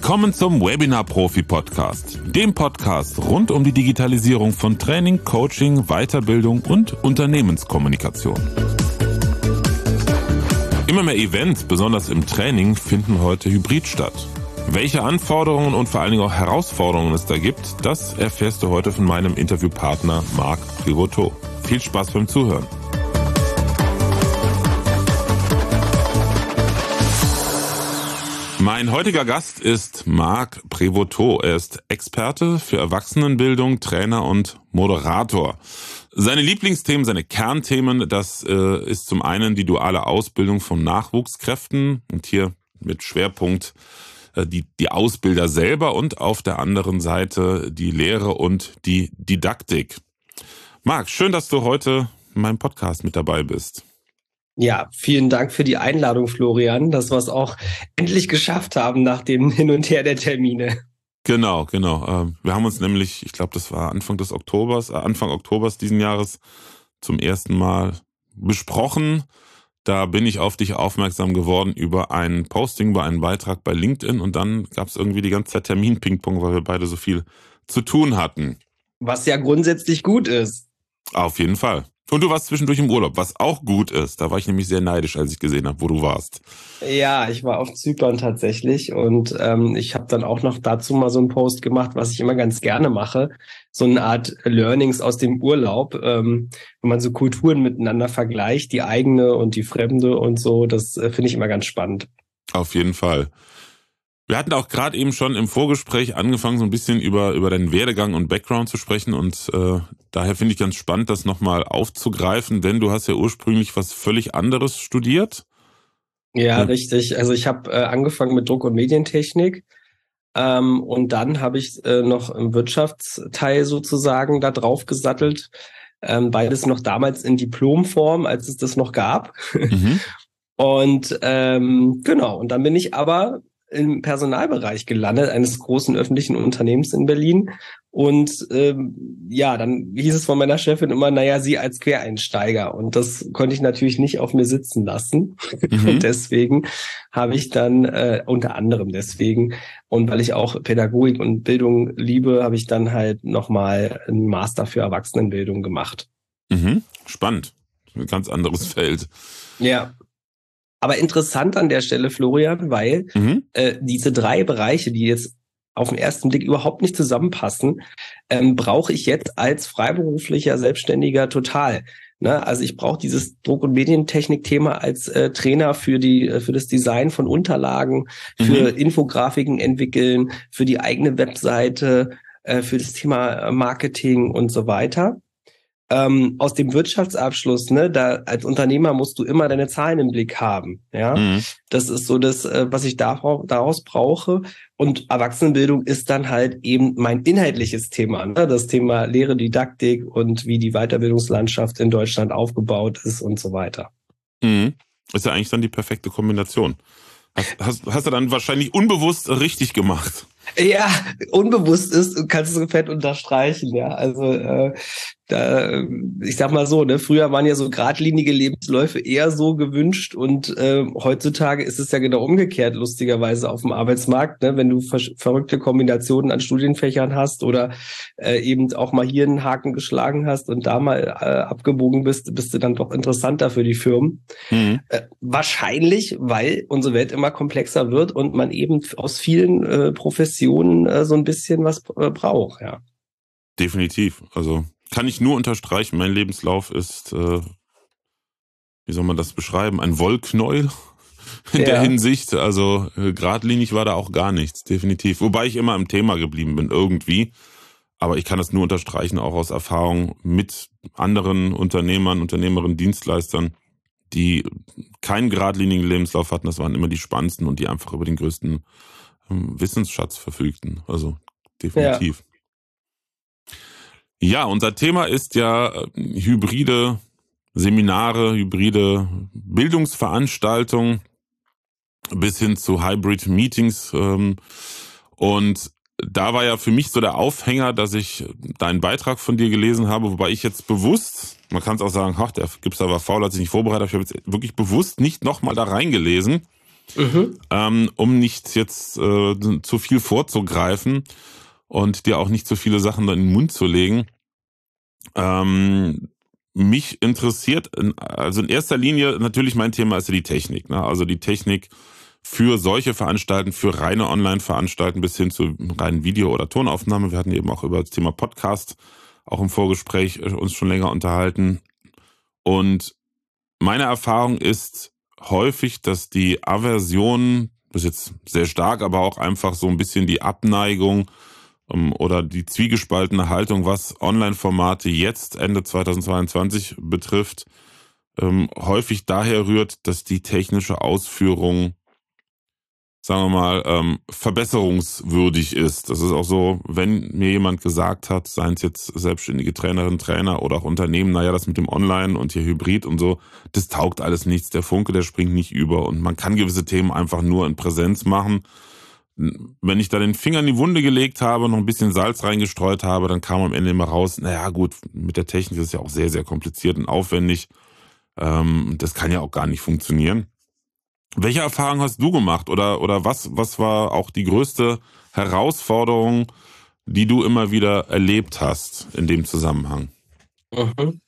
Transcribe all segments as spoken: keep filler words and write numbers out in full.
Willkommen zum Webinar-Profi-Podcast, dem Podcast rund um die Digitalisierung von Training, Coaching, Weiterbildung und Unternehmenskommunikation. Immer mehr Events, besonders im Training, finden heute hybrid statt. Welche Anforderungen und vor allen Dingen auch Herausforderungen es da gibt, das erfährst du heute von meinem Interviewpartner Marc Prévost. Viel Spaß beim Zuhören. Mein heutiger Gast ist Marc Prévost. Er ist Experte für Erwachsenenbildung, Trainer und Moderator. Seine Lieblingsthemen, seine Kernthemen, das äh, ist zum einen die duale Ausbildung von Nachwuchskräften und hier mit Schwerpunkt äh, die, die Ausbilder selber und auf der anderen Seite die Lehre und die Didaktik. Marc, schön, dass du heute in meinem Podcast mit dabei bist. Ja, vielen Dank für die Einladung, Florian, dass wir es auch endlich geschafft haben nach dem Hin und Her der Termine. Genau, genau. Wir haben uns nämlich, ich glaube, das war Anfang des Oktobers, Anfang Oktobers diesen Jahres zum ersten Mal besprochen. Da bin ich auf dich aufmerksam geworden über ein Posting, über einen Beitrag bei LinkedIn und dann gab es irgendwie die ganze Zeit Termin-Ping-Pong, weil wir beide so viel zu tun hatten. Was ja grundsätzlich gut ist. Auf jeden Fall. Und du warst zwischendurch im Urlaub, was auch gut ist. Da war ich nämlich sehr neidisch, als ich gesehen habe, wo du warst. Ja, ich war auf Zypern tatsächlich und ähm, ich habe dann auch noch dazu mal so einen Post gemacht, was ich immer ganz gerne mache. So eine Art Learnings aus dem Urlaub, ähm, wenn man so Kulturen miteinander vergleicht, die eigene und die fremde und so. Das äh, finde ich immer ganz spannend. Auf jeden Fall. Wir hatten auch gerade eben schon im Vorgespräch angefangen, so ein bisschen über über deinen Werdegang und Background zu sprechen und äh, daher finde ich ganz spannend, das nochmal aufzugreifen, denn du hast ja ursprünglich was völlig anderes studiert. Ja, ja. Richtig. Also ich habe äh, angefangen mit Druck- und Medientechnik ähm, und dann habe ich äh, noch im Wirtschaftsteil sozusagen da drauf gesattelt. Ähm, beides noch damals in Diplomform, als es das noch gab. Mhm. Und ähm, genau, und dann bin ich aber im Personalbereich gelandet, eines großen öffentlichen Unternehmens in Berlin. Und ähm, ja, dann hieß es von meiner Chefin immer, naja, sie als Quereinsteiger. Und das konnte ich natürlich nicht auf mir sitzen lassen. Mhm. Und deswegen habe ich dann, äh, unter anderem deswegen, und weil ich auch Pädagogik und Bildung liebe, habe ich dann halt nochmal einen Master für Erwachsenenbildung gemacht. Mhm. Spannend. Ein ganz anderes Feld. Ja. Aber interessant an der Stelle, Florian, weil mhm. äh, diese drei Bereiche, die jetzt auf den ersten Blick überhaupt nicht zusammenpassen, ähm, brauche ich jetzt als freiberuflicher Selbstständiger total. Ne? Also ich brauche dieses Druck- und Medientechnik-Thema als äh, Trainer für die für das Design von Unterlagen, für mhm. Infografiken entwickeln, für die eigene Webseite, äh, für das Thema Marketing und so weiter. Ähm, aus dem Wirtschaftsabschluss, ne, da als Unternehmer musst du immer deine Zahlen im Blick haben, ja. Mhm. Das ist so das, äh, was ich daraus, daraus brauche. Und Erwachsenenbildung ist dann halt eben mein inhaltliches Thema, ne? Das Thema Lehre, Didaktik und wie die Weiterbildungslandschaft in Deutschland aufgebaut ist und so weiter. Mhm. Ist ja eigentlich dann die perfekte Kombination. Hast, hast, hast du dann wahrscheinlich unbewusst richtig gemacht. Ja, unbewusst ist, kannst du fett unterstreichen, ja. Also äh, da, ich sag mal so, ne, früher waren ja so geradlinige Lebensläufe eher so gewünscht und äh, heutzutage ist es ja genau umgekehrt, lustigerweise auf dem Arbeitsmarkt, ne, wenn du ver- verrückte Kombinationen an Studienfächern hast oder äh, eben auch mal hier einen Haken geschlagen hast und da mal äh, abgebogen bist, bist du dann doch interessanter für die Firmen. Mhm. Äh, wahrscheinlich, weil unsere Welt immer komplexer wird und man eben aus vielen äh, Professionen äh, so ein bisschen was äh, braucht, ja. Definitiv, also kann ich nur unterstreichen, mein Lebenslauf ist, äh, wie soll man das beschreiben, ein Wollknäuel in ja. der Hinsicht. Also äh, geradlinig war da auch gar nichts, definitiv. Wobei ich immer im Thema geblieben bin, irgendwie. Aber ich kann das nur unterstreichen, auch aus Erfahrung mit anderen Unternehmern, Unternehmerinnen, Dienstleistern, die keinen geradlinigen Lebenslauf hatten. Das waren immer die spannendsten und die einfach über den größten ähm, Wissensschatz verfügten. Also definitiv. Ja. Ja, unser Thema ist ja hybride Seminare, hybride Bildungsveranstaltungen bis hin zu Hybrid Meetings. Und da war ja für mich so der Aufhänger, dass ich deinen Beitrag von dir gelesen habe, wobei ich jetzt bewusst, man kann es auch sagen, ach, der Gipster war faul, hat sich nicht vorbereitet, aber ich habe jetzt wirklich bewusst nicht nochmal da reingelesen, Mhm. Ähm, um nicht jetzt äh, zu viel vorzugreifen und dir auch nicht zu viele Sachen in den Mund zu legen. Ähm, mich interessiert, also in erster Linie natürlich mein Thema ist ja die Technik. Ne? Also die Technik für solche Veranstaltungen, für reine Online-Veranstaltungen bis hin zu reinen Video- oder Tonaufnahme. Wir hatten eben auch über das Thema Podcast auch im Vorgespräch uns schon länger unterhalten. Und meine Erfahrung ist häufig, dass die Aversion, das ist jetzt sehr stark, aber auch einfach so ein bisschen die Abneigung um, oder die zwiegespaltene Haltung, was Online-Formate jetzt Ende zweitausendzweiundzwanzig betrifft, ähm, häufig daher rührt, dass die technische Ausführung, sagen wir mal, ähm, verbesserungswürdig ist. Das ist auch so, wenn mir jemand gesagt hat, seien es jetzt selbstständige Trainerinnen, Trainer oder auch Unternehmen, naja, das mit dem Online und hier Hybrid und so, das taugt alles nichts. Der Funke, der springt nicht über und man kann gewisse Themen einfach nur in Präsenz machen. Wenn ich da den Finger in die Wunde gelegt habe, noch ein bisschen Salz reingestreut habe, dann kam am Ende immer raus, naja gut, mit der Technik ist es ja auch sehr, sehr kompliziert und aufwendig. Ähm, das kann ja auch gar nicht funktionieren. Welche Erfahrung hast du gemacht oder, oder was, was war auch die größte Herausforderung, die du immer wieder erlebt hast in dem Zusammenhang? Mhm.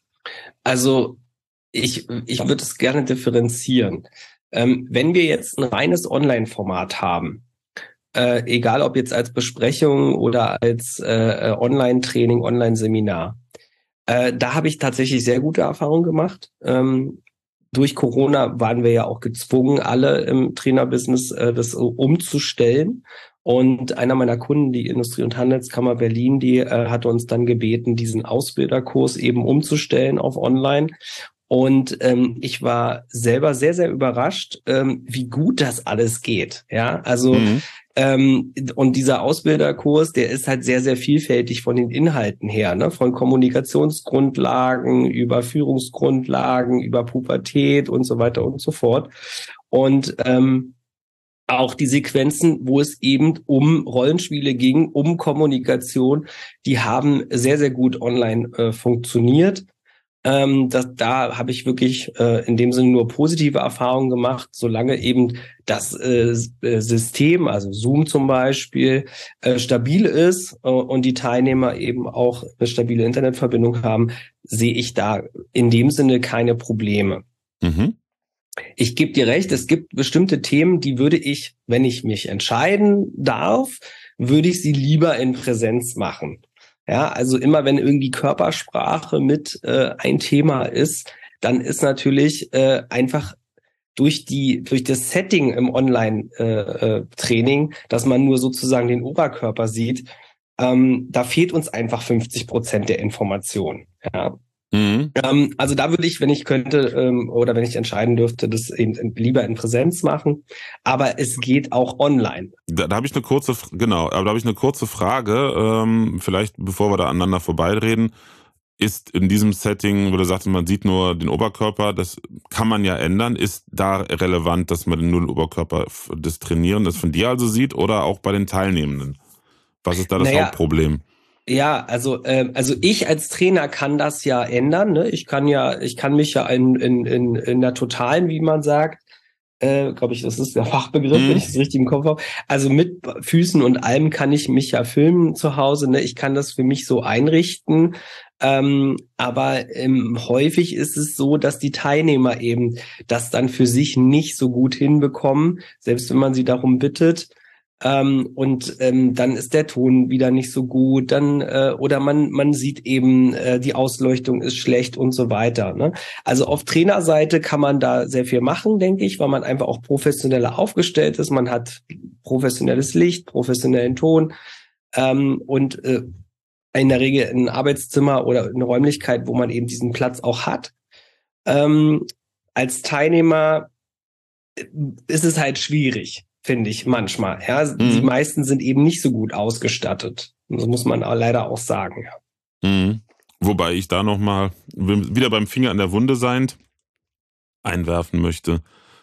Also ich, ich würde es gerne differenzieren. Ähm, wenn wir jetzt ein reines Online-Format haben, äh, egal ob jetzt als Besprechung oder als äh, Online-Training, Online-Seminar, äh, da habe ich tatsächlich sehr gute Erfahrungen gemacht. Ähm, durch Corona waren wir ja auch gezwungen, alle im Trainerbusiness äh, das umzustellen. Und einer meiner Kunden, die Industrie- und Handelskammer Berlin, die äh, hatte uns dann gebeten, diesen Ausbilderkurs eben umzustellen auf Online. Und ähm, ich war selber sehr, sehr überrascht, ähm, wie gut das alles geht. Ja, also mhm. ähm, und dieser Ausbilderkurs, der ist halt sehr, sehr vielfältig von den Inhalten her, ne? Von Kommunikationsgrundlagen über Führungsgrundlagen, über Pubertät und so weiter und so fort. Und ähm, auch die Sequenzen, wo es eben um Rollenspiele ging, um Kommunikation, die haben sehr, sehr gut online äh, funktioniert. Ähm, das, da habe ich wirklich äh, in dem Sinne nur positive Erfahrungen gemacht, solange eben das äh, System, also Zoom zum Beispiel, äh, stabil ist äh, und die Teilnehmer eben auch eine stabile Internetverbindung haben, sehe ich da in dem Sinne keine Probleme. Mhm. Ich gebe dir recht, es gibt bestimmte Themen, die würde ich, wenn ich mich entscheiden darf, würde ich sie lieber in Präsenz machen. Ja, also immer wenn irgendwie Körpersprache mit äh, ein Thema ist, dann ist natürlich äh, einfach durch die durch das Setting im Online-Training, äh, dass man nur sozusagen den Oberkörper sieht, ähm, da fehlt uns einfach fünfzig Prozent der Information. Ja. Mhm. Ähm, also da würde ich, wenn ich könnte ähm, oder wenn ich entscheiden dürfte, das eben lieber in Präsenz machen. Aber es geht auch online. Da, da habe ich eine kurze, genau, aber da habe ich eine kurze Frage. Ähm, vielleicht, bevor wir da aneinander vorbeireden, ist in diesem Setting, wo du sagst, man sieht nur den Oberkörper, das kann man ja ändern. Ist da relevant, dass man nur den Oberkörper des Trainieren, das von dir also sieht, oder auch bei den Teilnehmenden? Was ist da das naja, Hauptproblem? Ja, also ähm, also ich als Trainer kann das ja ändern. Ne? Ich kann ja, ich kann mich ja in in in, in der totalen, wie man sagt, äh, glaube ich, das ist der Fachbegriff, mhm. wenn ich das richtig im Kopf habe. Also mit Füßen und allem kann ich mich ja filmen zu Hause. Ne? Ich kann das für mich so einrichten. Ähm, aber ähm, häufig ist es so, dass die Teilnehmer eben das dann für sich nicht so gut hinbekommen, selbst wenn man sie darum bittet. Ähm, und ähm, dann ist der Ton wieder nicht so gut, dann äh, oder man man sieht eben, äh, die Ausleuchtung ist schlecht und so weiter. Ne? Also auf Trainerseite kann man da sehr viel machen, denke ich, weil man einfach auch professioneller aufgestellt ist. Man hat professionelles Licht, professionellen Ton ähm, und äh, in der Regel ein Arbeitszimmer oder eine Räumlichkeit, wo man eben diesen Platz auch hat. Ähm, als Teilnehmer ist es halt schwierig, finde ich manchmal. Ja, mhm. Die meisten sind eben nicht so gut ausgestattet. Das muss man auch leider auch sagen. Ja. Mhm. Wobei ich da nochmal wieder beim Finger an der Wunde seiend einwerfen möchte.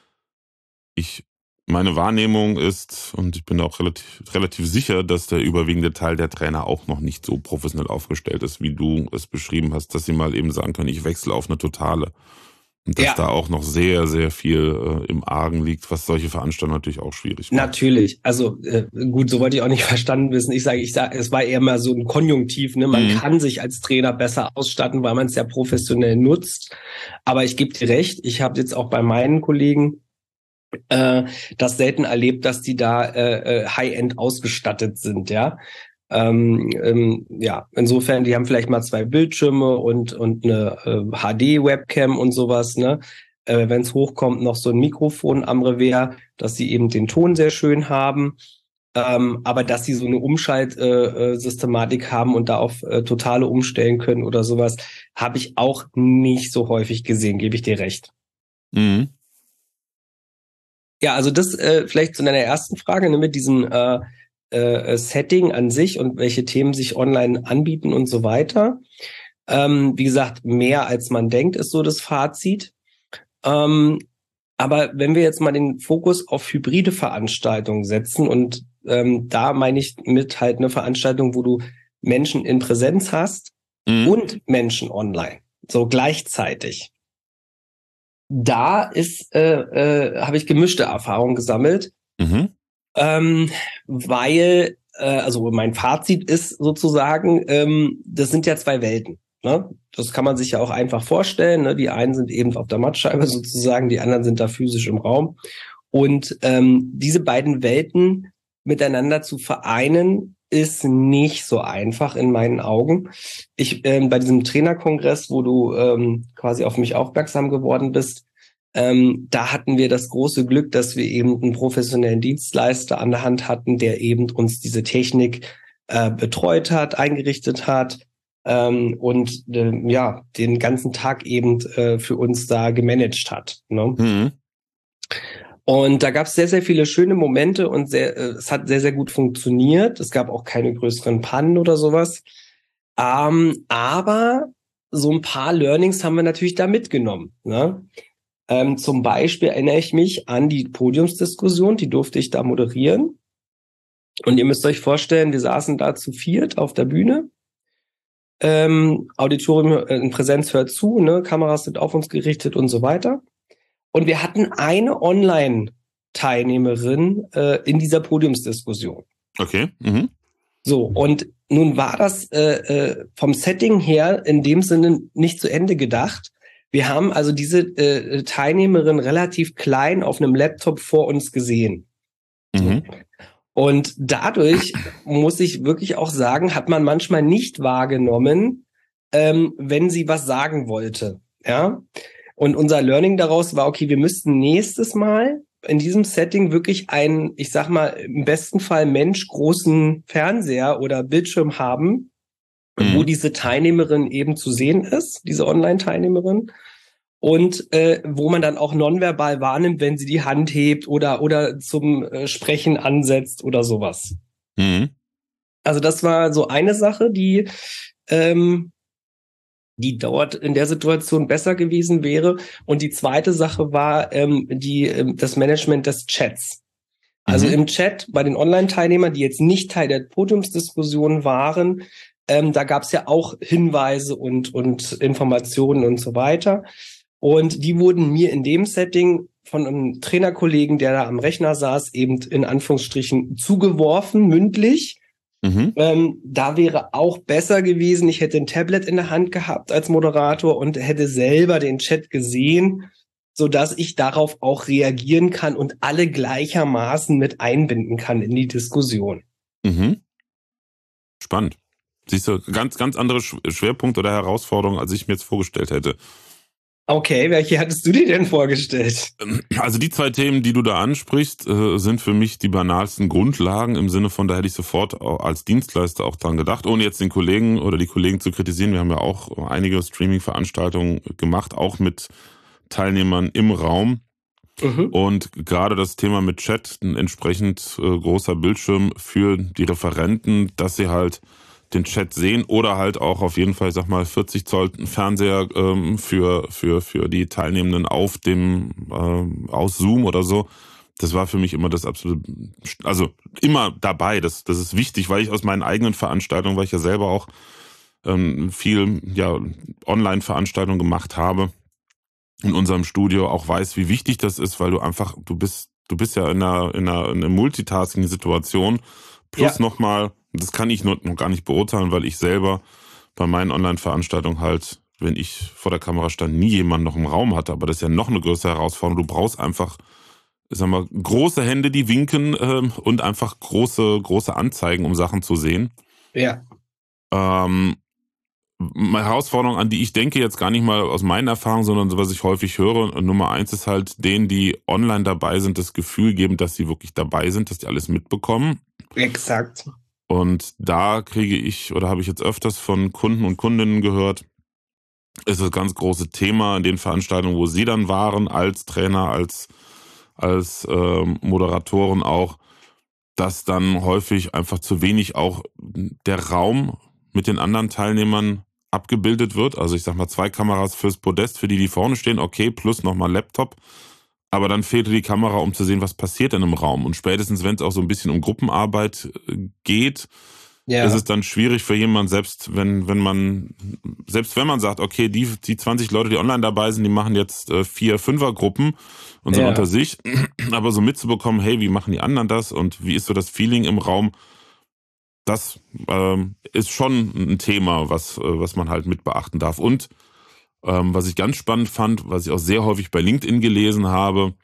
Ich, meine Wahrnehmung ist, und ich bin auch relativ, relativ sicher, dass der überwiegende Teil der Trainer auch noch nicht so professionell aufgestellt ist, wie du es beschrieben hast, dass sie mal eben sagen können, ich wechsle auf eine Totale. Und dass ja. da auch noch sehr, sehr viel äh, im Argen liegt, was solche Veranstaltungen natürlich auch schwierig macht. Natürlich. Also äh, gut, so wollte ich auch nicht verstanden wissen. Ich sage, ich sage, es war eher mal so ein Konjunktiv. Ne? Man mhm. kann sich als Trainer besser ausstatten, weil man es ja professionell nutzt. Aber ich gebe dir recht, ich habe jetzt auch bei meinen Kollegen äh, das selten erlebt, dass die da äh, High-End ausgestattet sind, ja. Ähm, ähm, ja, insofern, die haben vielleicht mal zwei Bildschirme und und eine äh, H D-Webcam und sowas, ne? Äh, wenn es hochkommt, noch so ein Mikrofon am Revers, dass sie eben den Ton sehr schön haben. Ähm, aber dass sie so eine Umschaltsystematik äh, haben und da auf äh, totale umstellen können oder sowas, habe ich auch nicht so häufig gesehen, gebe ich dir recht. Mhm. Ja, also das äh, vielleicht zu deiner ersten Frage, ne, mit diesem äh, äh, Setting an sich und welche Themen sich online anbieten und so weiter. Ähm, wie gesagt, mehr als man denkt, ist so das Fazit. Ähm, aber wenn wir jetzt mal den Fokus auf hybride Veranstaltungen setzen und ähm, da meine ich mit halt eine Veranstaltung, wo du Menschen in Präsenz hast mhm. und Menschen online, so gleichzeitig. Da ist, äh, äh, habe ich gemischte Erfahrungen gesammelt, mhm. ähm, weil, äh, also mein Fazit ist sozusagen, ähm, das sind ja zwei Welten. Ne? Das kann man sich ja auch einfach vorstellen. Ne? Die einen sind eben auf der Mattscheibe sozusagen, die anderen sind da physisch im Raum. Und ähm, diese beiden Welten miteinander zu vereinen, ist nicht so einfach in meinen Augen. Ich ähm, bei diesem Trainerkongress, wo du ähm, quasi auf mich aufmerksam geworden bist, ähm, da hatten wir das große Glück, dass wir eben einen professionellen Dienstleister an der Hand hatten, der eben uns diese Technik äh, betreut hat, eingerichtet hat ähm, und äh, ja den ganzen Tag eben äh, für uns da gemanagt hat. Ne? Mhm. Und da gab es sehr, sehr viele schöne Momente und sehr, äh, es hat sehr, sehr gut funktioniert. Es gab auch keine größeren Pannen oder sowas. Ähm, aber so ein paar Learnings haben wir natürlich da mitgenommen. Ne? Ähm, zum Beispiel erinnere ich mich an die Podiumsdiskussion, die durfte ich da moderieren. Und ihr müsst euch vorstellen, wir saßen da zu viert auf der Bühne. Ähm, Auditorium in Präsenz hört zu, ne? Kameras sind auf uns gerichtet und so weiter. Und wir hatten eine Online-Teilnehmerin äh, in dieser Podiumsdiskussion. Okay. Mhm. So, und nun war das äh, äh, vom Setting her in dem Sinne nicht zu Ende gedacht. Wir haben also diese äh, Teilnehmerin relativ klein auf einem Laptop vor uns gesehen. Mhm. Und dadurch, muss ich wirklich auch sagen, hat man manchmal nicht wahrgenommen, ähm, wenn sie was sagen wollte. Ja. Und unser Learning daraus war, okay, wir müssten nächstes Mal in diesem Setting wirklich einen, ich sag mal, im besten Fall menschgroßen Fernseher oder Bildschirm haben, mhm. wo diese Teilnehmerin eben zu sehen ist, diese Online-Teilnehmerin. Und äh, wo man dann auch nonverbal wahrnimmt, wenn sie die Hand hebt oder oder zum äh, Sprechen ansetzt oder sowas. Mhm. Also das war so eine Sache, die ähm, die dort in der Situation besser gewesen wäre. Und die zweite Sache war ähm, die ähm, das Management des Chats. Also mhm. im Chat bei den Online-Teilnehmern, die jetzt nicht Teil der Podiumsdiskussion waren, ähm, da gab es ja auch Hinweise und und Informationen und so weiter. Und die wurden mir in dem Setting von einem Trainerkollegen, der da am Rechner saß, eben in Anführungsstrichen zugeworfen, mündlich. Mhm. Ähm, da wäre auch besser gewesen, ich hätte ein Tablet in der Hand gehabt als Moderator und hätte selber den Chat gesehen, sodass ich darauf auch reagieren kann und alle gleichermaßen mit einbinden kann in die Diskussion. Mhm. Spannend. Siehst du, ganz, ganz andere Schwerpunkte oder Herausforderungen, als ich mir jetzt vorgestellt hätte. Okay, welche hattest du dir denn vorgestellt? Also die zwei Themen, die du da ansprichst, sind für mich die banalsten Grundlagen im Sinne von, da hätte ich sofort als Dienstleister auch dran gedacht, ohne jetzt den Kollegen oder die Kollegen zu kritisieren. Wir haben ja auch einige Streaming-Veranstaltungen gemacht, auch mit Teilnehmern im Raum. Mhm. Und gerade das Thema mit Chat, ein entsprechend großer Bildschirm für die Referenten, dass sie halt den Chat sehen oder halt auch auf jeden Fall, ich sag mal, vierzig Zoll Fernseher ähm, für, für, für die Teilnehmenden auf dem, äh, aus Zoom oder so. Das war für mich immer das absolute, also immer dabei. Das, das ist wichtig, weil ich aus meinen eigenen Veranstaltungen, weil ich ja selber auch ähm, viel, ja, Online-Veranstaltungen gemacht habe, in unserem Studio auch weiß, wie wichtig das ist, weil du einfach, du bist, du bist ja in einer, in einer, in einer Multitasking-Situation. Plus ja. nochmal, das kann ich noch gar nicht beurteilen, weil ich selber bei meinen Online-Veranstaltungen halt, wenn ich vor der Kamera stand, nie jemanden noch im Raum hatte. Aber das ist ja noch eine größere Herausforderung. Du brauchst einfach, ich sag mal, große Hände, die winken ähm, und einfach große, große Anzeigen, um Sachen zu sehen. Ja. Ähm, Meine Herausforderung, an die ich denke, jetzt gar nicht mal aus meinen Erfahrungen, sondern was ich häufig höre, Nummer eins ist halt, denen, die online dabei sind, das Gefühl geben, dass sie wirklich dabei sind, dass die alles mitbekommen. Exakt. Und da kriege ich, oder habe ich jetzt öfters von Kunden und Kundinnen gehört, ist das ganz große Thema in den Veranstaltungen, wo sie dann waren, als Trainer, als, als ähm, Moderatoren auch, dass dann häufig einfach zu wenig auch der Raum mit den anderen Teilnehmern abgebildet wird. Also ich sag mal, zwei Kameras fürs Podest, für die, die vorne stehen, okay, plus nochmal Laptop. Aber dann fehlte die Kamera, um zu sehen, was passiert denn im Raum. Und spätestens, wenn es auch so ein bisschen um Gruppenarbeit geht, ja. ist es dann schwierig für jemanden, selbst wenn, wenn man, selbst wenn man sagt, okay, die, die zwanzig Leute, die online dabei sind, die machen jetzt äh, vier Fünfergruppen und sind ja. unter sich. Aber so mitzubekommen, hey, wie machen die anderen das und wie ist so das Feeling im Raum? Das ähm, ist schon ein Thema, was, was man halt mit beachten darf. Und ähm, was ich ganz spannend fand, was ich auch sehr häufig bei LinkedIn gelesen habe,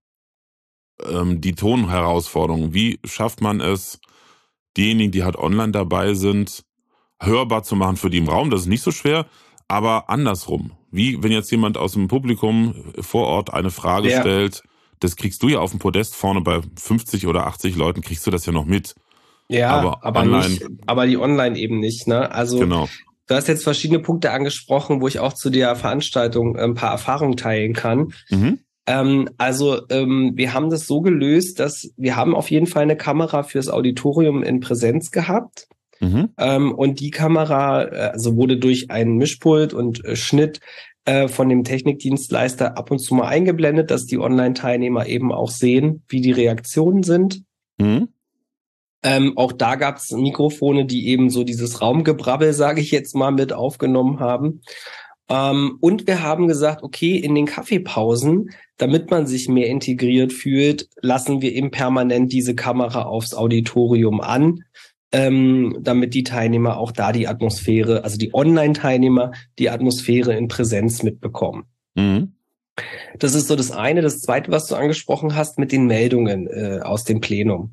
ähm, die Tonherausforderung. Wie schafft man es, diejenigen, die halt online dabei sind, hörbar zu machen für die im Raum? Das ist nicht so schwer, aber andersrum. Wie, wenn jetzt jemand aus dem Publikum vor Ort eine Frage ja. stellt, das kriegst du ja auf dem Podest vorne bei fünfzig oder achtzig Leuten, kriegst du das ja noch mit. Ja, aber, aber online, nicht, aber die online eben nicht, ne? Also genau. Du hast jetzt verschiedene Punkte angesprochen, wo ich auch zu der Veranstaltung ein paar Erfahrungen teilen kann. Mhm. Ähm, also ähm, wir haben das so gelöst, dass wir haben auf jeden Fall eine Kamera fürs Auditorium in Präsenz gehabt. Mhm. Ähm, und die Kamera also wurde durch einen Mischpult und äh, Schnitt äh, von dem Technikdienstleister ab und zu mal eingeblendet, dass die Online-Teilnehmer eben auch sehen, wie die Reaktionen sind. Mhm. Ähm, auch da gab es Mikrofone, die eben so dieses Raumgebrabbel, sage ich jetzt mal, mit aufgenommen haben. Ähm, und wir haben gesagt, okay, in den Kaffeepausen, damit man sich mehr integriert fühlt, lassen wir eben permanent diese Kamera aufs Auditorium an, ähm, damit die Teilnehmer auch da die Atmosphäre, also die Online-Teilnehmer, die Atmosphäre in Präsenz mitbekommen. Mhm. Das ist so das eine. Das zweite, was du angesprochen hast mit den Meldungen äh, aus dem Plenum.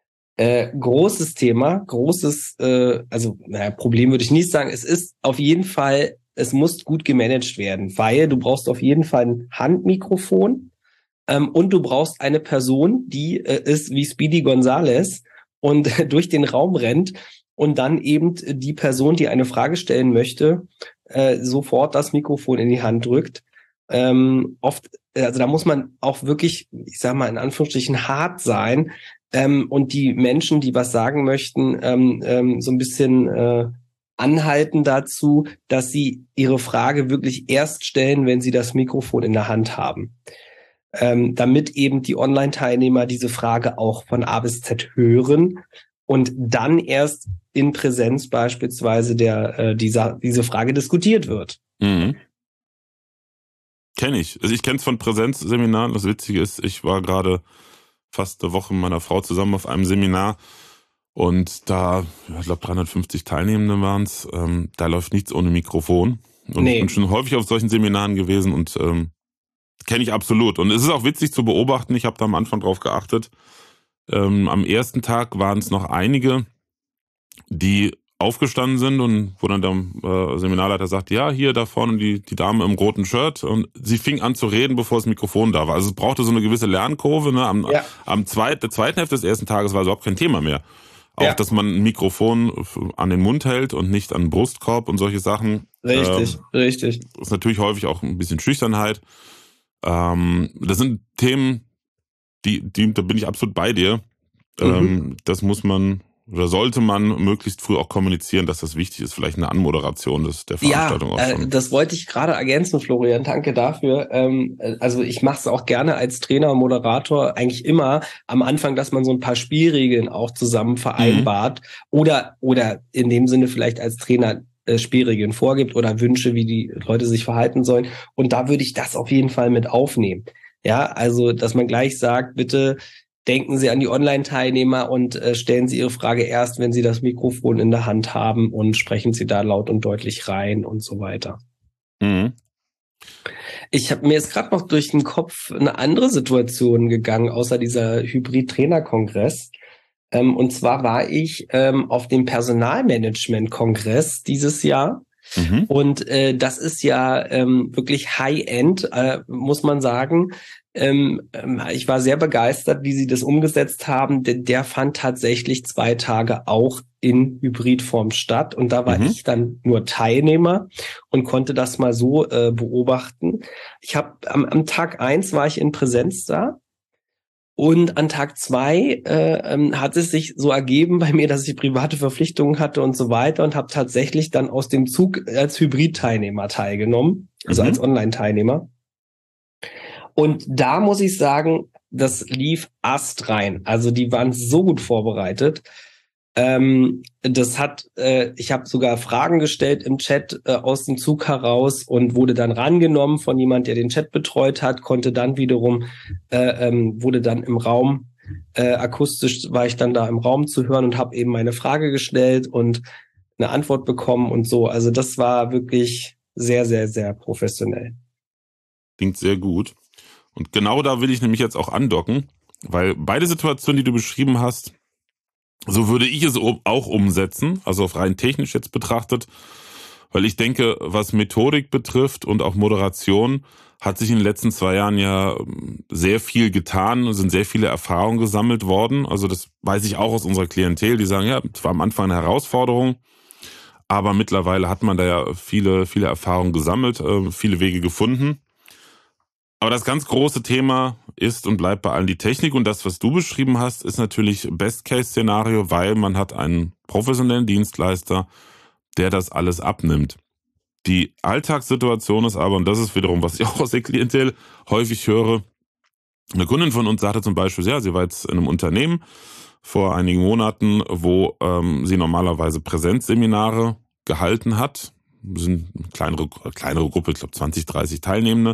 Äh, großes Thema, großes, äh, also naja, Problem würde ich nicht sagen. Es ist auf jeden Fall, es muss gut gemanagt werden, weil du brauchst auf jeden Fall ein Handmikrofon ähm, und du brauchst eine Person, die äh, ist wie Speedy Gonzales und äh, durch den Raum rennt und dann eben die Person, die eine Frage stellen möchte, äh, sofort das Mikrofon in die Hand drückt. Ähm, oft, also da muss man auch wirklich, ich sag mal in Anführungsstrichen, hart sein, Ähm, und die Menschen, die was sagen möchten, ähm, ähm, so ein bisschen äh, anhalten dazu, dass sie ihre Frage wirklich erst stellen, wenn sie das Mikrofon in der Hand haben. Ähm, damit eben die Online-Teilnehmer diese Frage auch von A bis Z hören und dann erst in Präsenz beispielsweise der äh, dieser, diese Frage diskutiert wird. Mhm. Kenne ich. Also ich kenne es von Präsenzseminaren. Das Witzige ist, ich war gerade fast eine Woche mit meiner Frau zusammen auf einem Seminar und da, ich glaube dreihundertfünfzig Teilnehmende waren es, ähm, da läuft nichts ohne Mikrofon. Und nee. Ich bin schon häufig auf solchen Seminaren gewesen und ähm, kenne ich absolut. Und es ist auch witzig zu beobachten, ich habe da am Anfang drauf geachtet. Ähm, am ersten Tag waren es noch einige, die aufgestanden sind und wo dann der äh, Seminarleiter sagt, ja, hier da vorne die, die Dame im roten Shirt und sie fing an zu reden, bevor das Mikrofon da war. Also es brauchte so eine gewisse Lernkurve. Ne? Am, ja. am zweit, der zweiten Hälfte des ersten Tages war überhaupt kein Thema mehr. Auch, ja. dass man ein Mikrofon an den Mund hält und nicht an den Brustkorb und solche Sachen. Richtig, ähm, richtig. Ist natürlich häufig auch ein bisschen Schüchternheit. Ähm, das sind Themen, die, die, da bin ich absolut bei dir. Mhm. Ähm, das muss man oder sollte man möglichst früh auch kommunizieren, dass das wichtig ist, vielleicht eine Anmoderation des, der Veranstaltung ja, auch schon. Äh, das wollte ich gerade ergänzen, Florian, danke dafür. Ähm, also ich mache es auch gerne als Trainer und Moderator eigentlich immer am Anfang, dass man so ein paar Spielregeln auch zusammen vereinbart mhm. oder oder in dem Sinne vielleicht als Trainer äh, Spielregeln vorgibt oder Wünsche, wie die Leute sich verhalten sollen. Und da würde ich das auf jeden Fall mit aufnehmen. Ja, also, dass man gleich sagt, bitte denken Sie an die Online-Teilnehmer und äh, stellen Sie Ihre Frage erst, wenn Sie das Mikrofon in der Hand haben und sprechen Sie da laut und deutlich rein und so weiter. Mhm. Ich habe mir jetzt gerade noch durch den Kopf eine andere Situation gegangen, außer dieser Hybrid-Trainer-Kongress. Ähm, und zwar war ich ähm, auf dem Personalmanagement-Kongress dieses Jahr. Mhm. Und äh, das ist ja ähm, wirklich High-End, äh, muss man sagen. Ähm, ich war sehr begeistert, wie sie das umgesetzt haben, denn der fand tatsächlich zwei Tage auch in Hybridform statt. Und da war mhm. ich dann nur Teilnehmer und konnte das mal so äh, beobachten. Ich habe am, am Tag eins war ich in Präsenz da. Und an Tag zwei äh, ähm, hat es sich so ergeben bei mir, dass ich private Verpflichtungen hatte und so weiter und habe tatsächlich dann aus dem Zug als Hybrid-Teilnehmer teilgenommen, also mhm. als Online-Teilnehmer. Und da muss ich sagen, das lief astrein. Also die waren so gut vorbereitet. Ähm, das hat, äh, ich habe sogar Fragen gestellt im Chat äh, aus dem Zug heraus und wurde dann rangenommen von jemand, der den Chat betreut hat, konnte dann wiederum, äh, ähm, wurde dann im Raum, äh, akustisch war ich dann da im Raum zu hören und habe eben meine Frage gestellt und eine Antwort bekommen und so. Also das war wirklich sehr, sehr, sehr professionell. Klingt sehr gut. Und genau da will ich nämlich jetzt auch andocken, weil beide Situationen, die du beschrieben hast, so würde ich es auch umsetzen, also auf rein technisch jetzt betrachtet, weil ich denke, was Methodik betrifft und auch Moderation, hat sich in den letzten zwei Jahren ja sehr viel getan, sind sehr viele Erfahrungen gesammelt worden. Also das weiß ich auch aus unserer Klientel, die sagen, ja, es war am Anfang eine Herausforderung, aber mittlerweile hat man da ja viele, viele Erfahrungen gesammelt, viele Wege gefunden. Aber das ganz große Thema ist und bleibt bei allen die Technik, und das, was du beschrieben hast, ist natürlich Best-Case-Szenario, weil man hat einen professionellen Dienstleister, der das alles abnimmt. Die Alltagssituation ist aber, und das ist wiederum, was ich auch aus der Klientel häufig höre, eine Kundin von uns sagte zum Beispiel, ja, sie war jetzt in einem Unternehmen vor einigen Monaten, wo ähm, sie normalerweise Präsenzseminare gehalten hat. Das sind eine kleinere, kleinere Gruppe, ich glaube zwanzig, dreißig Teilnehmende.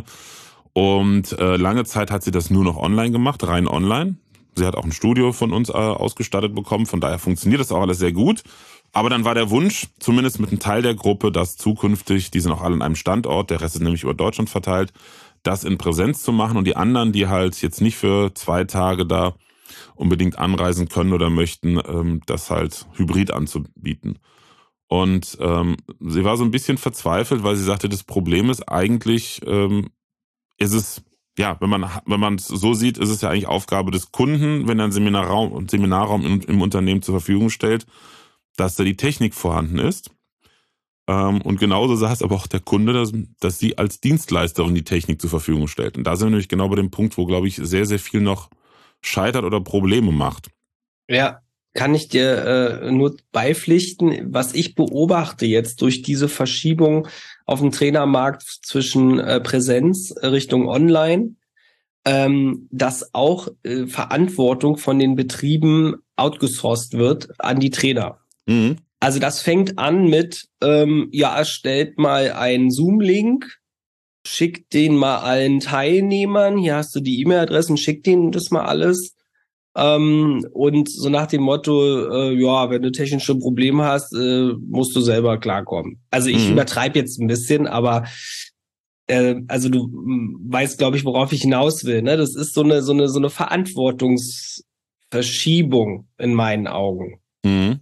Und äh, lange Zeit hat sie das nur noch online gemacht, rein online. Sie hat auch ein Studio von uns äh, ausgestattet bekommen, von daher funktioniert das auch alles sehr gut. Aber dann war der Wunsch, zumindest mit einem Teil der Gruppe, dass zukünftig, die sind auch alle an einem Standort, der Rest ist nämlich über Deutschland verteilt, das in Präsenz zu machen, und die anderen, die halt jetzt nicht für zwei Tage da unbedingt anreisen können oder möchten, ähm, das halt hybrid anzubieten. Und ähm, sie war so ein bisschen verzweifelt, weil sie sagte, das Problem ist eigentlich, ähm, ist es, ja, wenn man wenn man es so sieht, ist es ja eigentlich Aufgabe des Kunden, wenn er einen Seminarraum und Seminarraum im, im Unternehmen zur Verfügung stellt, dass da die Technik vorhanden ist. Ähm, und genauso sah es aber auch der Kunde, dass, dass sie als Dienstleisterin die Technik zur Verfügung stellt. Und da sind wir nämlich genau bei dem Punkt, wo, glaube ich, sehr, sehr viel noch scheitert oder Probleme macht. Ja, kann ich dir äh, nur beipflichten. Was ich beobachte jetzt durch diese Verschiebung auf dem Trainermarkt zwischen äh, Präsenz Richtung Online, ähm, dass auch äh, Verantwortung von den Betrieben outgesourced wird an die Trainer. Mhm. Also das fängt an mit, ähm, ja, erstellt mal einen Zoom-Link, schickt den mal allen Teilnehmern, hier hast du die E-Mail-Adressen, schick denen das mal alles. Ähm, und so nach dem Motto, äh, ja, wenn du technische Probleme hast, äh, musst du selber klarkommen. Also ich mhm. übertreibe jetzt ein bisschen, aber äh, also du weißt, glaube ich, worauf ich hinaus will. Ne? Das ist so eine so eine so eine Verantwortungsverschiebung in meinen Augen. Mhm.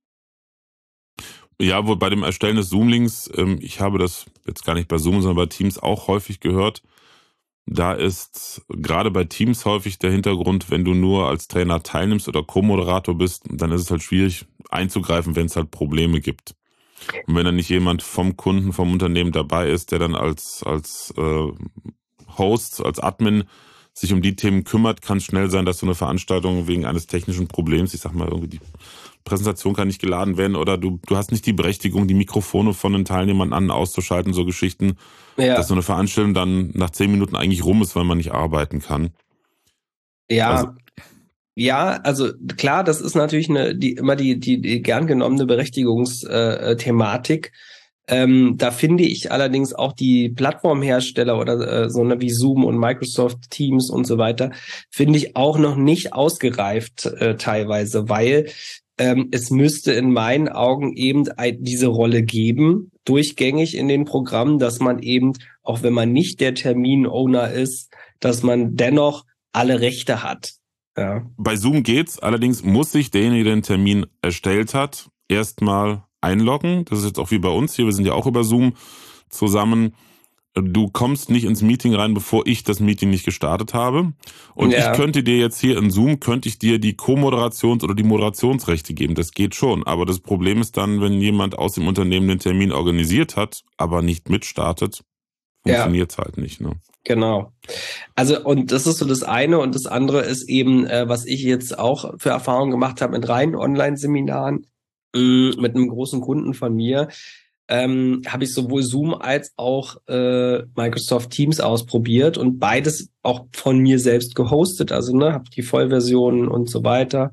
Ja, wohl bei dem Erstellen des Zoom-Links, ähm, ich habe das jetzt gar nicht bei Zoom, sondern bei Teams auch häufig gehört. Da ist gerade bei Teams häufig der Hintergrund, wenn du nur als Trainer teilnimmst oder Co-Moderator bist, dann ist es halt schwierig einzugreifen, wenn es halt Probleme gibt. Und wenn dann nicht jemand vom Kunden, vom Unternehmen dabei ist, der dann als als äh, Host, als Admin sich um die Themen kümmert, kann es schnell sein, dass so eine Veranstaltung wegen eines technischen Problems, ich sag mal irgendwie die Präsentation kann nicht geladen werden oder du du hast nicht die Berechtigung, die Mikrofone von den Teilnehmern an- auszuschalten, so Geschichten, ja. Dass so eine Veranstaltung dann nach zehn Minuten eigentlich rum ist, weil man nicht arbeiten kann. Ja, also, ja, also klar, das ist natürlich eine die immer die die, die gern genommene Berechtigungsthematik. Ähm, da finde ich allerdings auch die Plattformhersteller oder äh, so ne, wie Zoom und Microsoft Teams und so weiter, finde ich auch noch nicht ausgereift äh, teilweise, weil ähm, es müsste in meinen Augen eben ein, diese Rolle geben, durchgängig in den Programmen, dass man eben, auch wenn man nicht der Termin-Owner ist, dass man dennoch alle Rechte hat. Ja. Bei Zoom geht's, allerdings muss sich derjenige, der den Termin erstellt hat, erstmal einloggen. Das ist jetzt auch wie bei uns hier, wir sind ja auch über Zoom zusammen. Du kommst nicht ins Meeting rein, bevor ich das Meeting nicht gestartet habe. Und ja. ich könnte dir jetzt hier in Zoom, könnte ich dir die Co-Moderations- oder die Moderationsrechte geben. Das geht schon. Aber das Problem ist dann, wenn jemand aus dem Unternehmen den Termin organisiert hat, aber nicht mitstartet, funktioniert es ja. halt nicht. Ne? Genau. Also und das ist so das eine. Und das andere ist eben, äh, was ich jetzt auch für Erfahrungen gemacht habe mit reinen Online-Seminaren, mh, mit einem großen Kunden von mir, ähm, habe ich sowohl Zoom als auch äh, Microsoft Teams ausprobiert und beides auch von mir selbst gehostet. Also ne, habe die Vollversionen und so weiter.